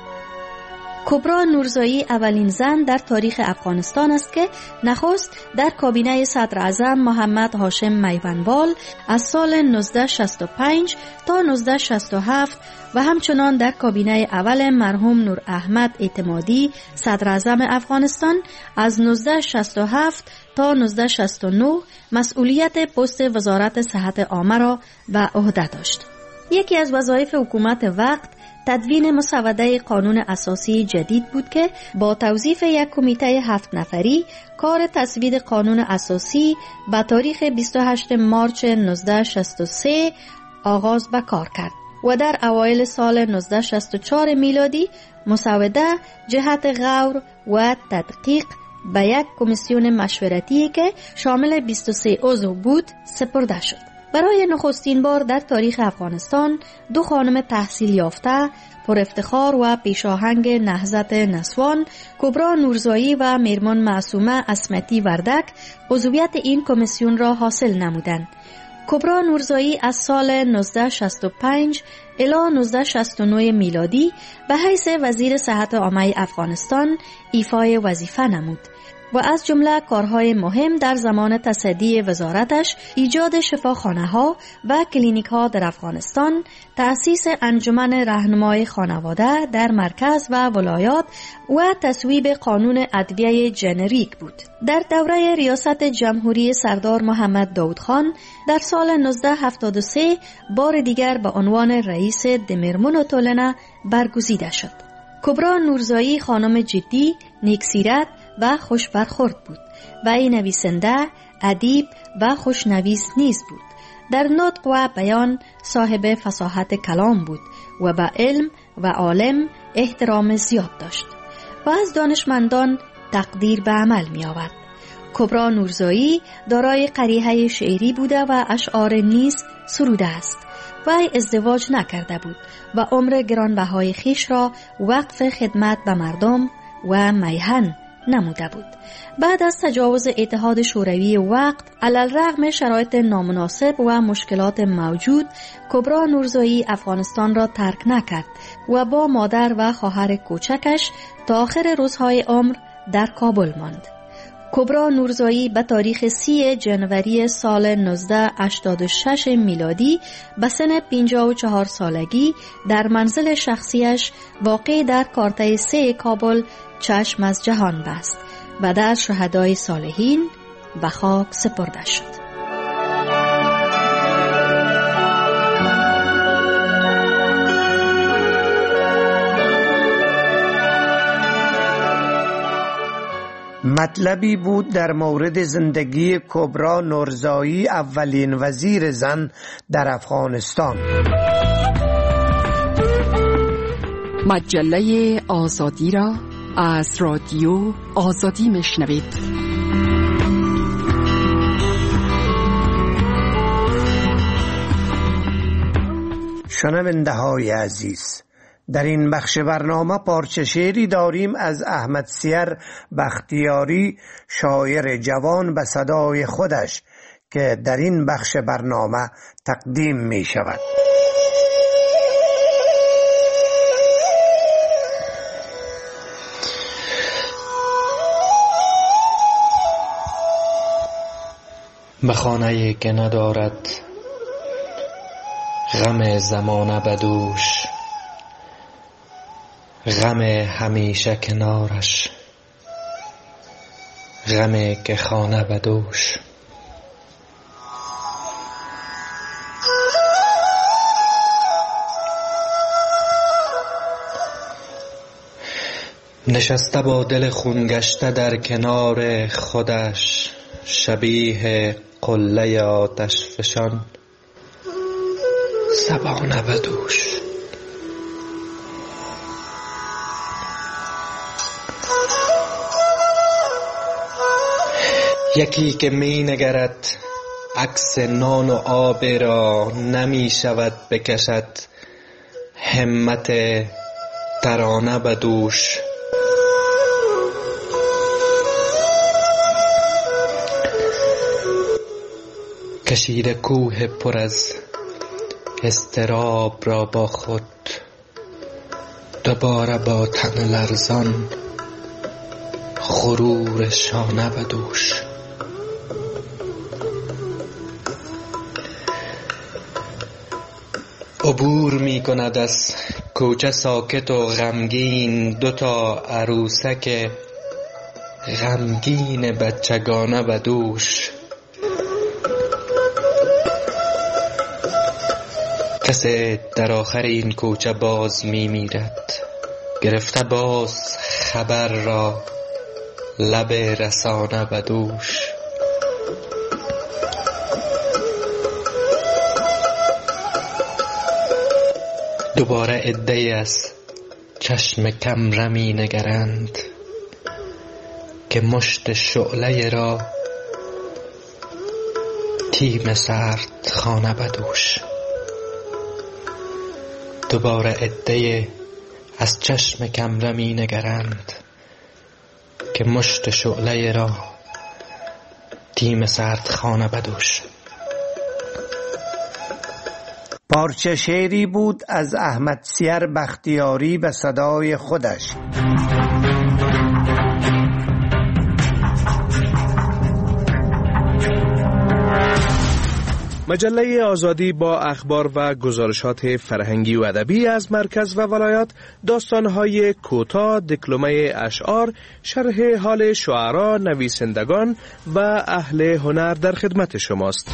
[SPEAKER 18] کبرا نورزایی اولین زن در تاریخ افغانستان است که نخست در کابینه صدر اعظم محمد هاشم میوندوال از سال نوزده شصت و پنج تا نوزده شصت و هفت و همچنان در کابینه اول مرحوم نور احمد اعتمادی صدر اعظم افغانستان از نوزده شصت و هفت تا نوزده شصت و نه مسئولیت پست وزارت صحت عامه را به عهده داشت. یکی از وظایف حکومت وقت تدوین مسوده قانون اساسی جدید بود که با توظیف یک کمیته هفت نفری کار تصویب قانون اساسی به تاریخ بیست و هشتم مارس نوزده شصت و سه آغاز به کار کرد و در اوایل سال نوزده شصت و چهار میلادی مسوده جهت غور و تدقیق به یک کمیسیون مشورتی که شامل بیست و سه عضو بود سپرده شد. برای نخستین بار در تاریخ افغانستان دو خانم تحصیل یافته پر افتخار و پیشاهنگ نهضت نسوان کبرا نورزایی و میرمن معصومه عصمتی وردک عضویت این کمیسیون را حاصل نمودند. کبرا نورزایی از سال نوزده شصت و پنج الی نوزده شصت و نه میلادی به حیث وزیر صحت عامه افغانستان ایفای وظیفه نمود و از جمله کارهای مهم در زمان تصدی وزارتش ایجاد شفاخانه‌ها و کلینیک‌ها در افغانستان، تأسیس انجمن راهنمای خانواده در مرکز و ولایات و تصویب قانون ادویه جنریک بود. در دوره ریاست جمهوری سردار محمد داود خان در سال نوزده هفتاد و سه بار دیگر به عنوان رئیس دمیرمون و تولنه برگزیده شد. کبرا نورزایی خانم جدی، نیکسیرت و خوش برخورد بود و این نویسنده، ادیب و خوشنویس نیز بود. در نطق و بیان صاحب فصاحت کلام بود و به علم و عالم احترام زیاد داشت و از دانشمندان تقدیر به عمل می آورد. کبرا نورزایی دارای قریحه شعری بوده و اشعار نیز سروده است. وی ازدواج نکرده بود و عمر گرانبهای خیش را وقف خدمت به مردم و میهن نموده بود. بعد از تجاوز اتحاد شوروی وقت علی‌الرغم شرایط نامناسب و مشکلات موجود کبرا نورزایی افغانستان را ترک نکرد و با مادر و خواهر کوچکش تا آخر روزهای عمر در کابل ماند. کبرا نورزایی به تاریخ سی جنوری سال نوزده هشتاد و شش میلادی به سن پنجاه و چهار سالگی در منزل شخصیش واقع در کارته سه کابل چشم از جهان بست و در شهدای صالحین به خاک سپرده شد.
[SPEAKER 17] مطلبی بود در مورد زندگی کبرا نورزایی، اولین وزیر زن در افغانستان.
[SPEAKER 16] مجله آزادی را از رادیو آزادی میشنوید.
[SPEAKER 17] شنونده های عزیز، در این بخش برنامه پارچه شعری داریم از احمد سیر بختیاری، شاعر جوان به صدای خودش، که در این بخش برنامه تقدیم می شود.
[SPEAKER 19] به خانه‌ای که ندارد غم زمانه بدوش، غم همیشه کنارش، غمی که خانه بدوش. نشسته با دل خونگشته در کنار خودش، شبیه قله آتش فشان، زبانه بدوش. یکی که می نگرد عکس نان و آب را، نمی شود بکشد همت ترانه بدوش. کشیده کوه پر از اضطراب را با خود، دوباره با تن لرزان غرور شانه بدوش. عبور می کند از کوچه ساکت و غمگین، دوتا عروسک غمگین بچگانه بدوش. کسی در آخر این کوچه باز می میرد، گرفته باز خبر را لب رسانه بدوش. دوباره عده‌ای از چشم کم می نگرند که مشت شعله را تیم سرد خانه بدوش. دوباره عده‌ای از چشم کم می نگرند که مشت شعله را تیم سرد خانه بدوش.
[SPEAKER 17] پارچه شعری بود از احمد سیر بختیاری به صدای خودش.
[SPEAKER 15] مجله آزادی با اخبار و گزارشات فرهنگی و ادبی از مرکز و ولایات، داستان‌های کوتاه، دکلمه اشعار، شرح حال شعرا، نویسندگان و اهل هنر در خدمت شماست.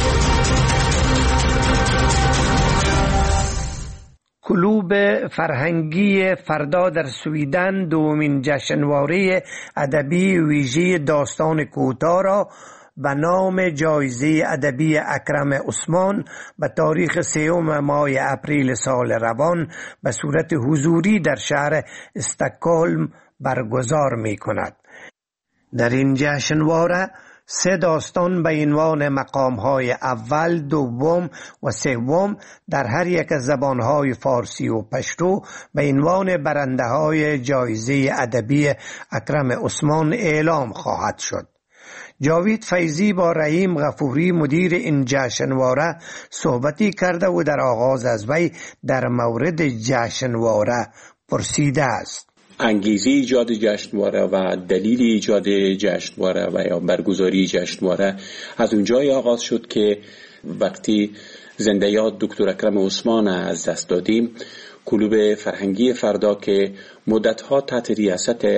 [SPEAKER 17] کلوب فرهنگی فردا در سویدن دومین جشنواره ادبی ویژه داستان کوتاه را به نام جایزه ادبی اکرم عثمان به تاریخ سوم ماه اپریل سال روان به صورت حضوری در شهر استکهلم برگزار می کند. در این جشنواره سه داستان به عنوان مقام‌های اول، دوم و سوم در هر یک از زبان‌های فارسی و پشتو به عنوان برنده‌های جایزه ادبی اکرم عثمان اعلام خواهد شد. جاوید فیضی با رحیم غفوری مدیر این جشنواره صحبتی کرده و در آغاز از وی در مورد جشنواره پرسیده است.
[SPEAKER 20] انگیزه ایجاد جشنواره و دلیل ایجاد جشنواره و یا برگزاری جشنواره از اونجای آغاز شد که وقتی زنده یاد دکتر اکرم عثمان از دست دادیم، کلوب فرهنگی فردا که مدتها تحت ریاست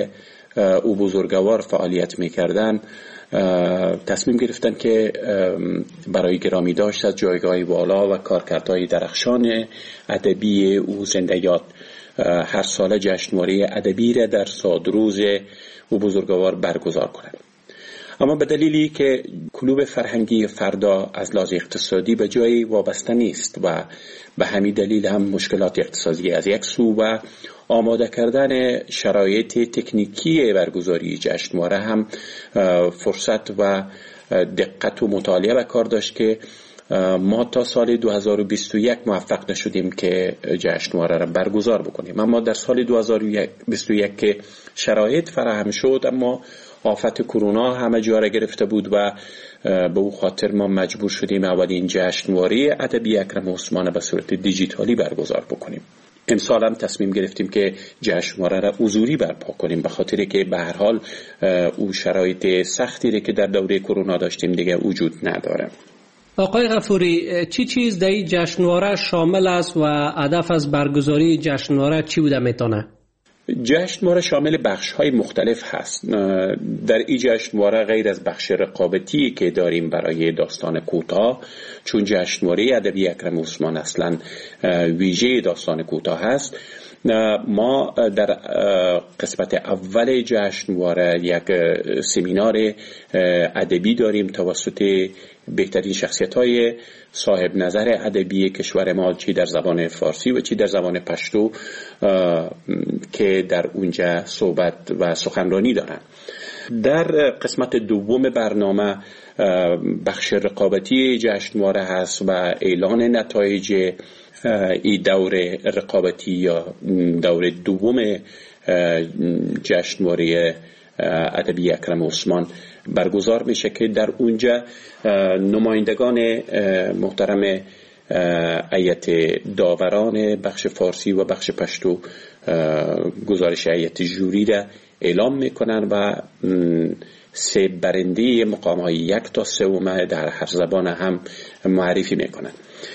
[SPEAKER 20] او بزرگوار فعالیت میکردن تصمیم گرفتن که برای گرامی داشت از جایگاه بالا و کارکردهای درخشان ادبی او زنده یاد هر سال جشنواره ادبی را در سادروز او بزرگوار برگزار کنند. اما به دلیلی که کلوب فرهنگی فردا از لحاظ اقتصادی به جایی وابسته نیست و به همین دلیل هم مشکلات اقتصادی از یک سو و آماده کردن شرایط تکنیکی برگزاری جشنواره هم فرصت و دقت و مطالعه به کار داشت که ما تا سال دو هزار و بیست و یک موفق نشدیم که جشنواره را برگزار بکنیم. اما در سال دو هزار و بیست و یک که شرایط فراهم شد اما آفت کرونا همه جا را گرفته بود و به او خاطر ما مجبور شدیم اولین جشنواره ادبی اکرم عثمان به صورت دیجیتالی برگزار بکنیم. امسال هم تصمیم گرفتیم که جشنواره را حضوری برپا کنیم به خاطر که به هر حال او شرایط سختی که در دوره کرونا داشتیم دیگه وجود نداره.
[SPEAKER 21] آقای غفوری، چی چیز در این جشنواره شامل است و هدف از برگزاری جشنواره چی بوده میتونه؟
[SPEAKER 20] جشنواره شامل بخش‌های مختلف هست. در این جشنواره غیر از بخش رقابتی که داریم برای داستان کوتاه، چون جشنواره ادبی اکرم عثمان اصلا ویژه داستان کوتاه هست، ما در قسمت اول جشنواره یک سمینار ادبی داریم توسط بهترین شخصیت‌های صاحب نظر ادبی کشور ما، چی در زبان فارسی و چی در زبان پشتو، که در اونجا صحبت و سخنرانی دارن. در قسمت دوم برنامه بخش رقابتی جشنواره هست و اعلان نتایج این دور رقابتی یا دور دوم جشنواره ادبی اکرم عثمان برگزار میشه که در اونجا نمایندگان محترم هیئت داوران بخش فارسی و بخش پشتو گزارش هیئت جوری را اعلام میکنن و سه برنده مقام های یک تا سوم در هر زبان هم معرفی میکنن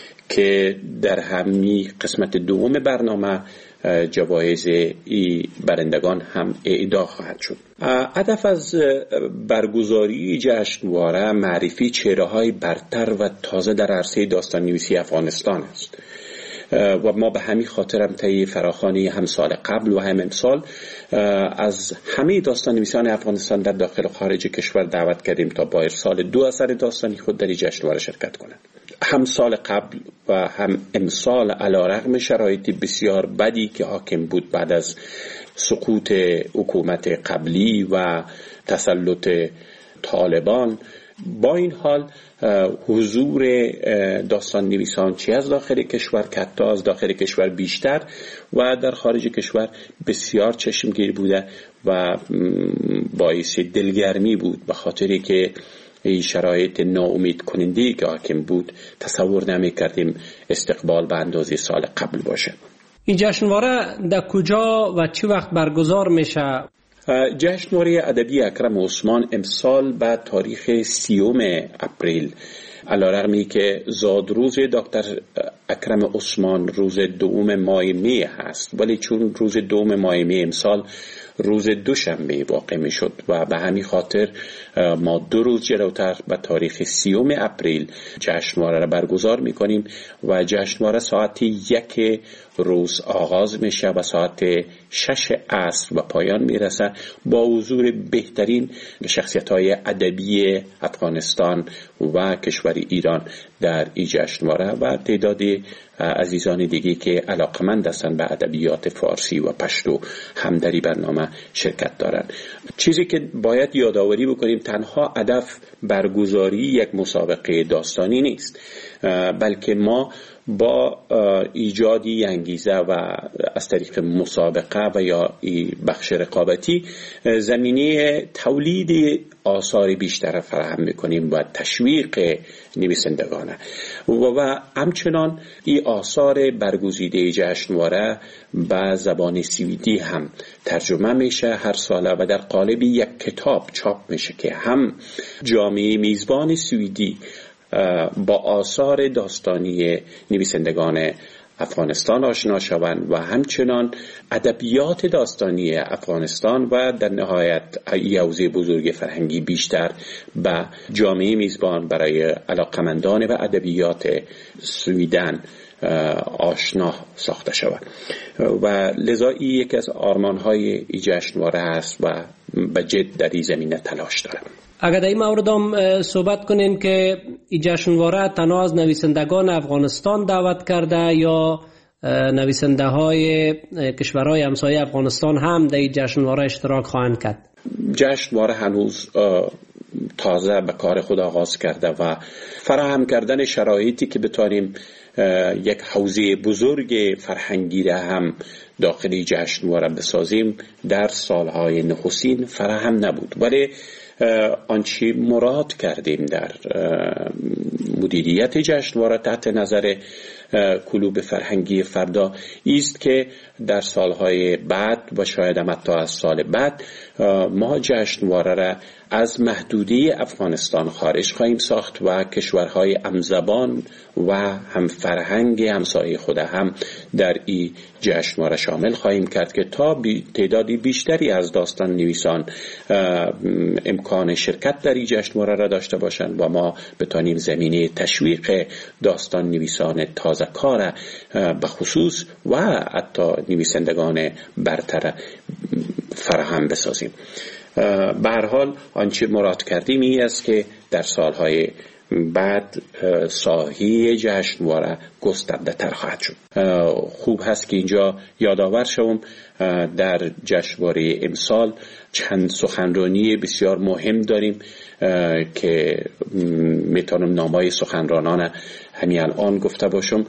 [SPEAKER 20] که در همین قسمت دوم برنامه جوایز ای برندگان هم اعطا خواهد شد. هدف از برگزاری جشنواره معرفی چهره‌های برتر و تازه در عرصه داستان نویسی افغانستان است و ما به همین خاطر هم طی فراخوانی هم سال قبل و هم امسال از همه داستان نویسان افغانستان در داخل و خارج کشور دعوت کردیم تا با ارسال دو اثر داستانی خود در جشنواره شرکت کنند. هم سال قبل و هم امسال علیرغم شرایط بسیار بدی که حاکم بود بعد از سقوط حکومت قبلی و تسلط طالبان، با این حال حضور داستان نویسان چی از داخل کشور که حتی از داخل کشور بیشتر و در خارج کشور بسیار چشمگیر بوده و باعث دلگرمی بود، به خاطری که این شرایط ناامید کننده که حاکم بود تصور نمی کردیم استقبال به اندازه سال قبل باشه.
[SPEAKER 21] این جشنواره در کجا و چه وقت برگزار میشه؟
[SPEAKER 20] جشنواره ادبی اکرم عثمان امسال به تاریخ سیوم اپریل، علیرغمی که زادروز دکتر اکرم عثمان روز دوم ماه می هست، ولی چون روز دوم ماه می امسال روز دوشنبه واقع می شد و به همین خاطر ما دو روز جلوتر به تاریخ سیوم اپریل جشنواره را برگزار می کنیم و جشنواره ساعت یک روز آغاز میشه و ساعت شش عصر و پایان میرسه با حضور بهترین شخصیت‌های ادبی افغانستان و کشور ایران در این جشنواره و تعداد عزیزان دیگه که علاقمند هستند به ادبیات فارسی و پشتو هم در این برنامه شرکت دارند. چیزی که باید یادآوری بکنیم، تنها هدف برگزاری یک مسابقه داستانی نیست، بلکه ما با ایجادی انگیزه و از طریق مسابقه و یا بخش رقابتی زمینه تولید آثار بیشتر فراهم میکنیم و تشویق نویسندگانه و همچنان این آثار برگزیده جشنواره به زبان سوئدی هم ترجمه میشه هر ساله و در قالب یک کتاب چاپ میشه که هم جامعه میزبان سوئدی با آثار داستانی نویسندگان افغانستان آشنا شوند و همچنان ادبیات داستانی افغانستان و در نهایت یک حوزه بزرگ فرهنگی بیشتر به جامعه میزبان برای علاقمندان و ادبیات سویدن آشنا ساخته شود و لذا این یکی از آرمان‌های این جشنواره است و به جد در این زمینه تلاش دارم.
[SPEAKER 21] اگر در این مورد هم صحبت کنین که این جشنواره تنها از نویسندگان افغانستان دعوت کرده یا نویسنده های کشورهای همسایه افغانستان هم در این جشنواره اشتراک خواهند کرد؟
[SPEAKER 20] جشنواره هنوز تازه به کار خود آغاز کرده و فراهم کردن شرایطی که بتانیم یک حوزه بزرگ فرهنگی را هم داخلی جشنواره بسازیم در سالهای نخستین فراهم نبود، ولی آنچه مراد کردیم در مدیریت جشنواره تحت نظر کلوب فرهنگی فردا است که در سالهای بعد و شاید هم حتی از سال بعد ما جشنواره را از محدوده افغانستان خارج خواهیم ساخت و کشورهای همزبان و هم فرهنگ همسایه خود هم در این جشنواره شامل خواهیم کرد که تا تعدادی بیشتری از داستان نویسان امکان شرکت در این جشنواره را داشته باشند و ما بتانیم زمینه تشویق داستان نویسان تازه کار به خصوص و حتی نویسندگان برتر فراهم بسازیم. به هر حال آنچه مراد کردیم این است که در سالهای بعد ساحه جشنواره گسترده تر خواهد شد. خوب هست که اینجا یادآور شوم در جشنواره امسال چند سخنرانی بسیار مهم داریم که میتونم نامای سخنرانان همین الان گفته باشم.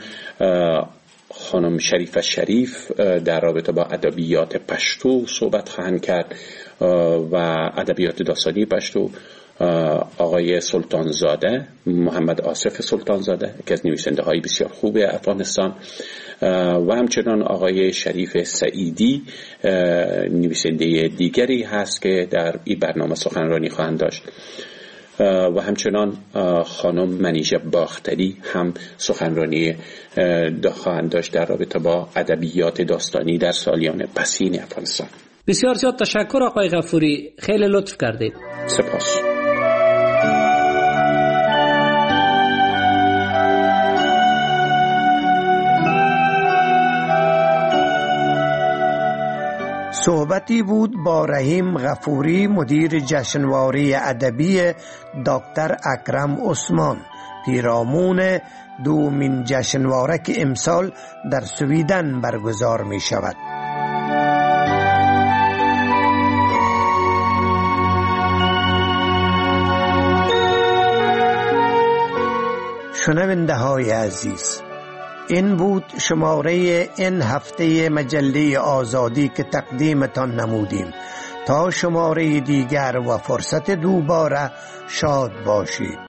[SPEAKER 20] خانم شریف شریف در رابطه با ادبیات پشتو صحبت خواهند کرد و ادبیات داستانی پشتو. آقای سلطانزاده، محمد آصف سلطانزاده که از نویسنده های بسیار خوب افغانستان و همچنان آقای شریف سعیدی نویسنده دیگری هست که در این برنامه سخنرانی خواهند داشت و همچنان خانم منیژه باختری هم سخنرانی خواهند داشت در رابطه با ادبیات داستانی در سالیان پسین افغانستان.
[SPEAKER 21] بسیار زیاد تشکر آقای غفوری، خیلی لطف کردید.
[SPEAKER 20] سپاس.
[SPEAKER 17] صحبتی بود با رحیم غفوری، مدیر جشنواره ادبی دکتر اکرم عثمان، پیرامون دومین جشنواره که امسال در سویدن برگزار می شود. شنونده های عزیز، این بود شماره این هفته مجله آزادی که تقدیمتان نمودیم. تا شماره دیگر و فرصت دوباره شاد باشید.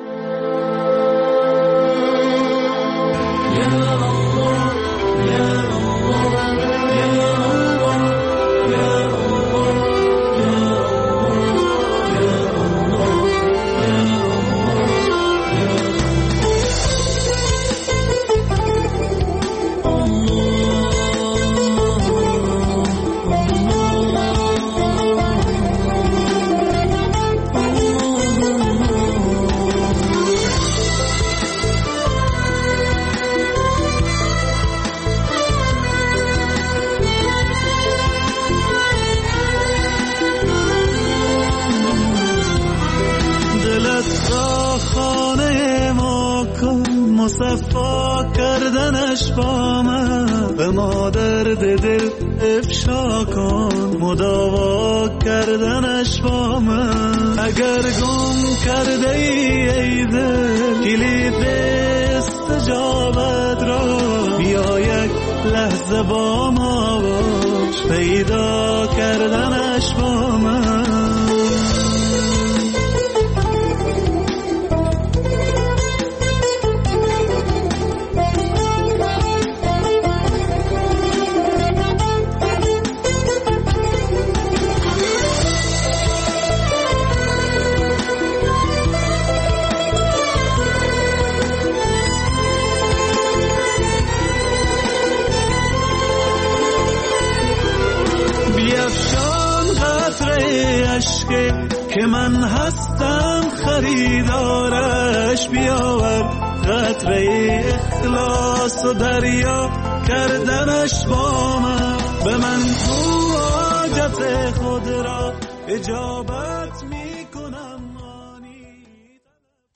[SPEAKER 4] مصفا کردنش با من به ما درد دل افشا کن، مداوا کردنش با من. اگر گم کرده ای ای دل کلید استجابت را، بیا یک لحظه با ما باش، پیدا کردنش با من. من هستم خریدارش، بیاور قطره اخلاص و دریا کردنش با من. به من کو حاجت خود را اجابت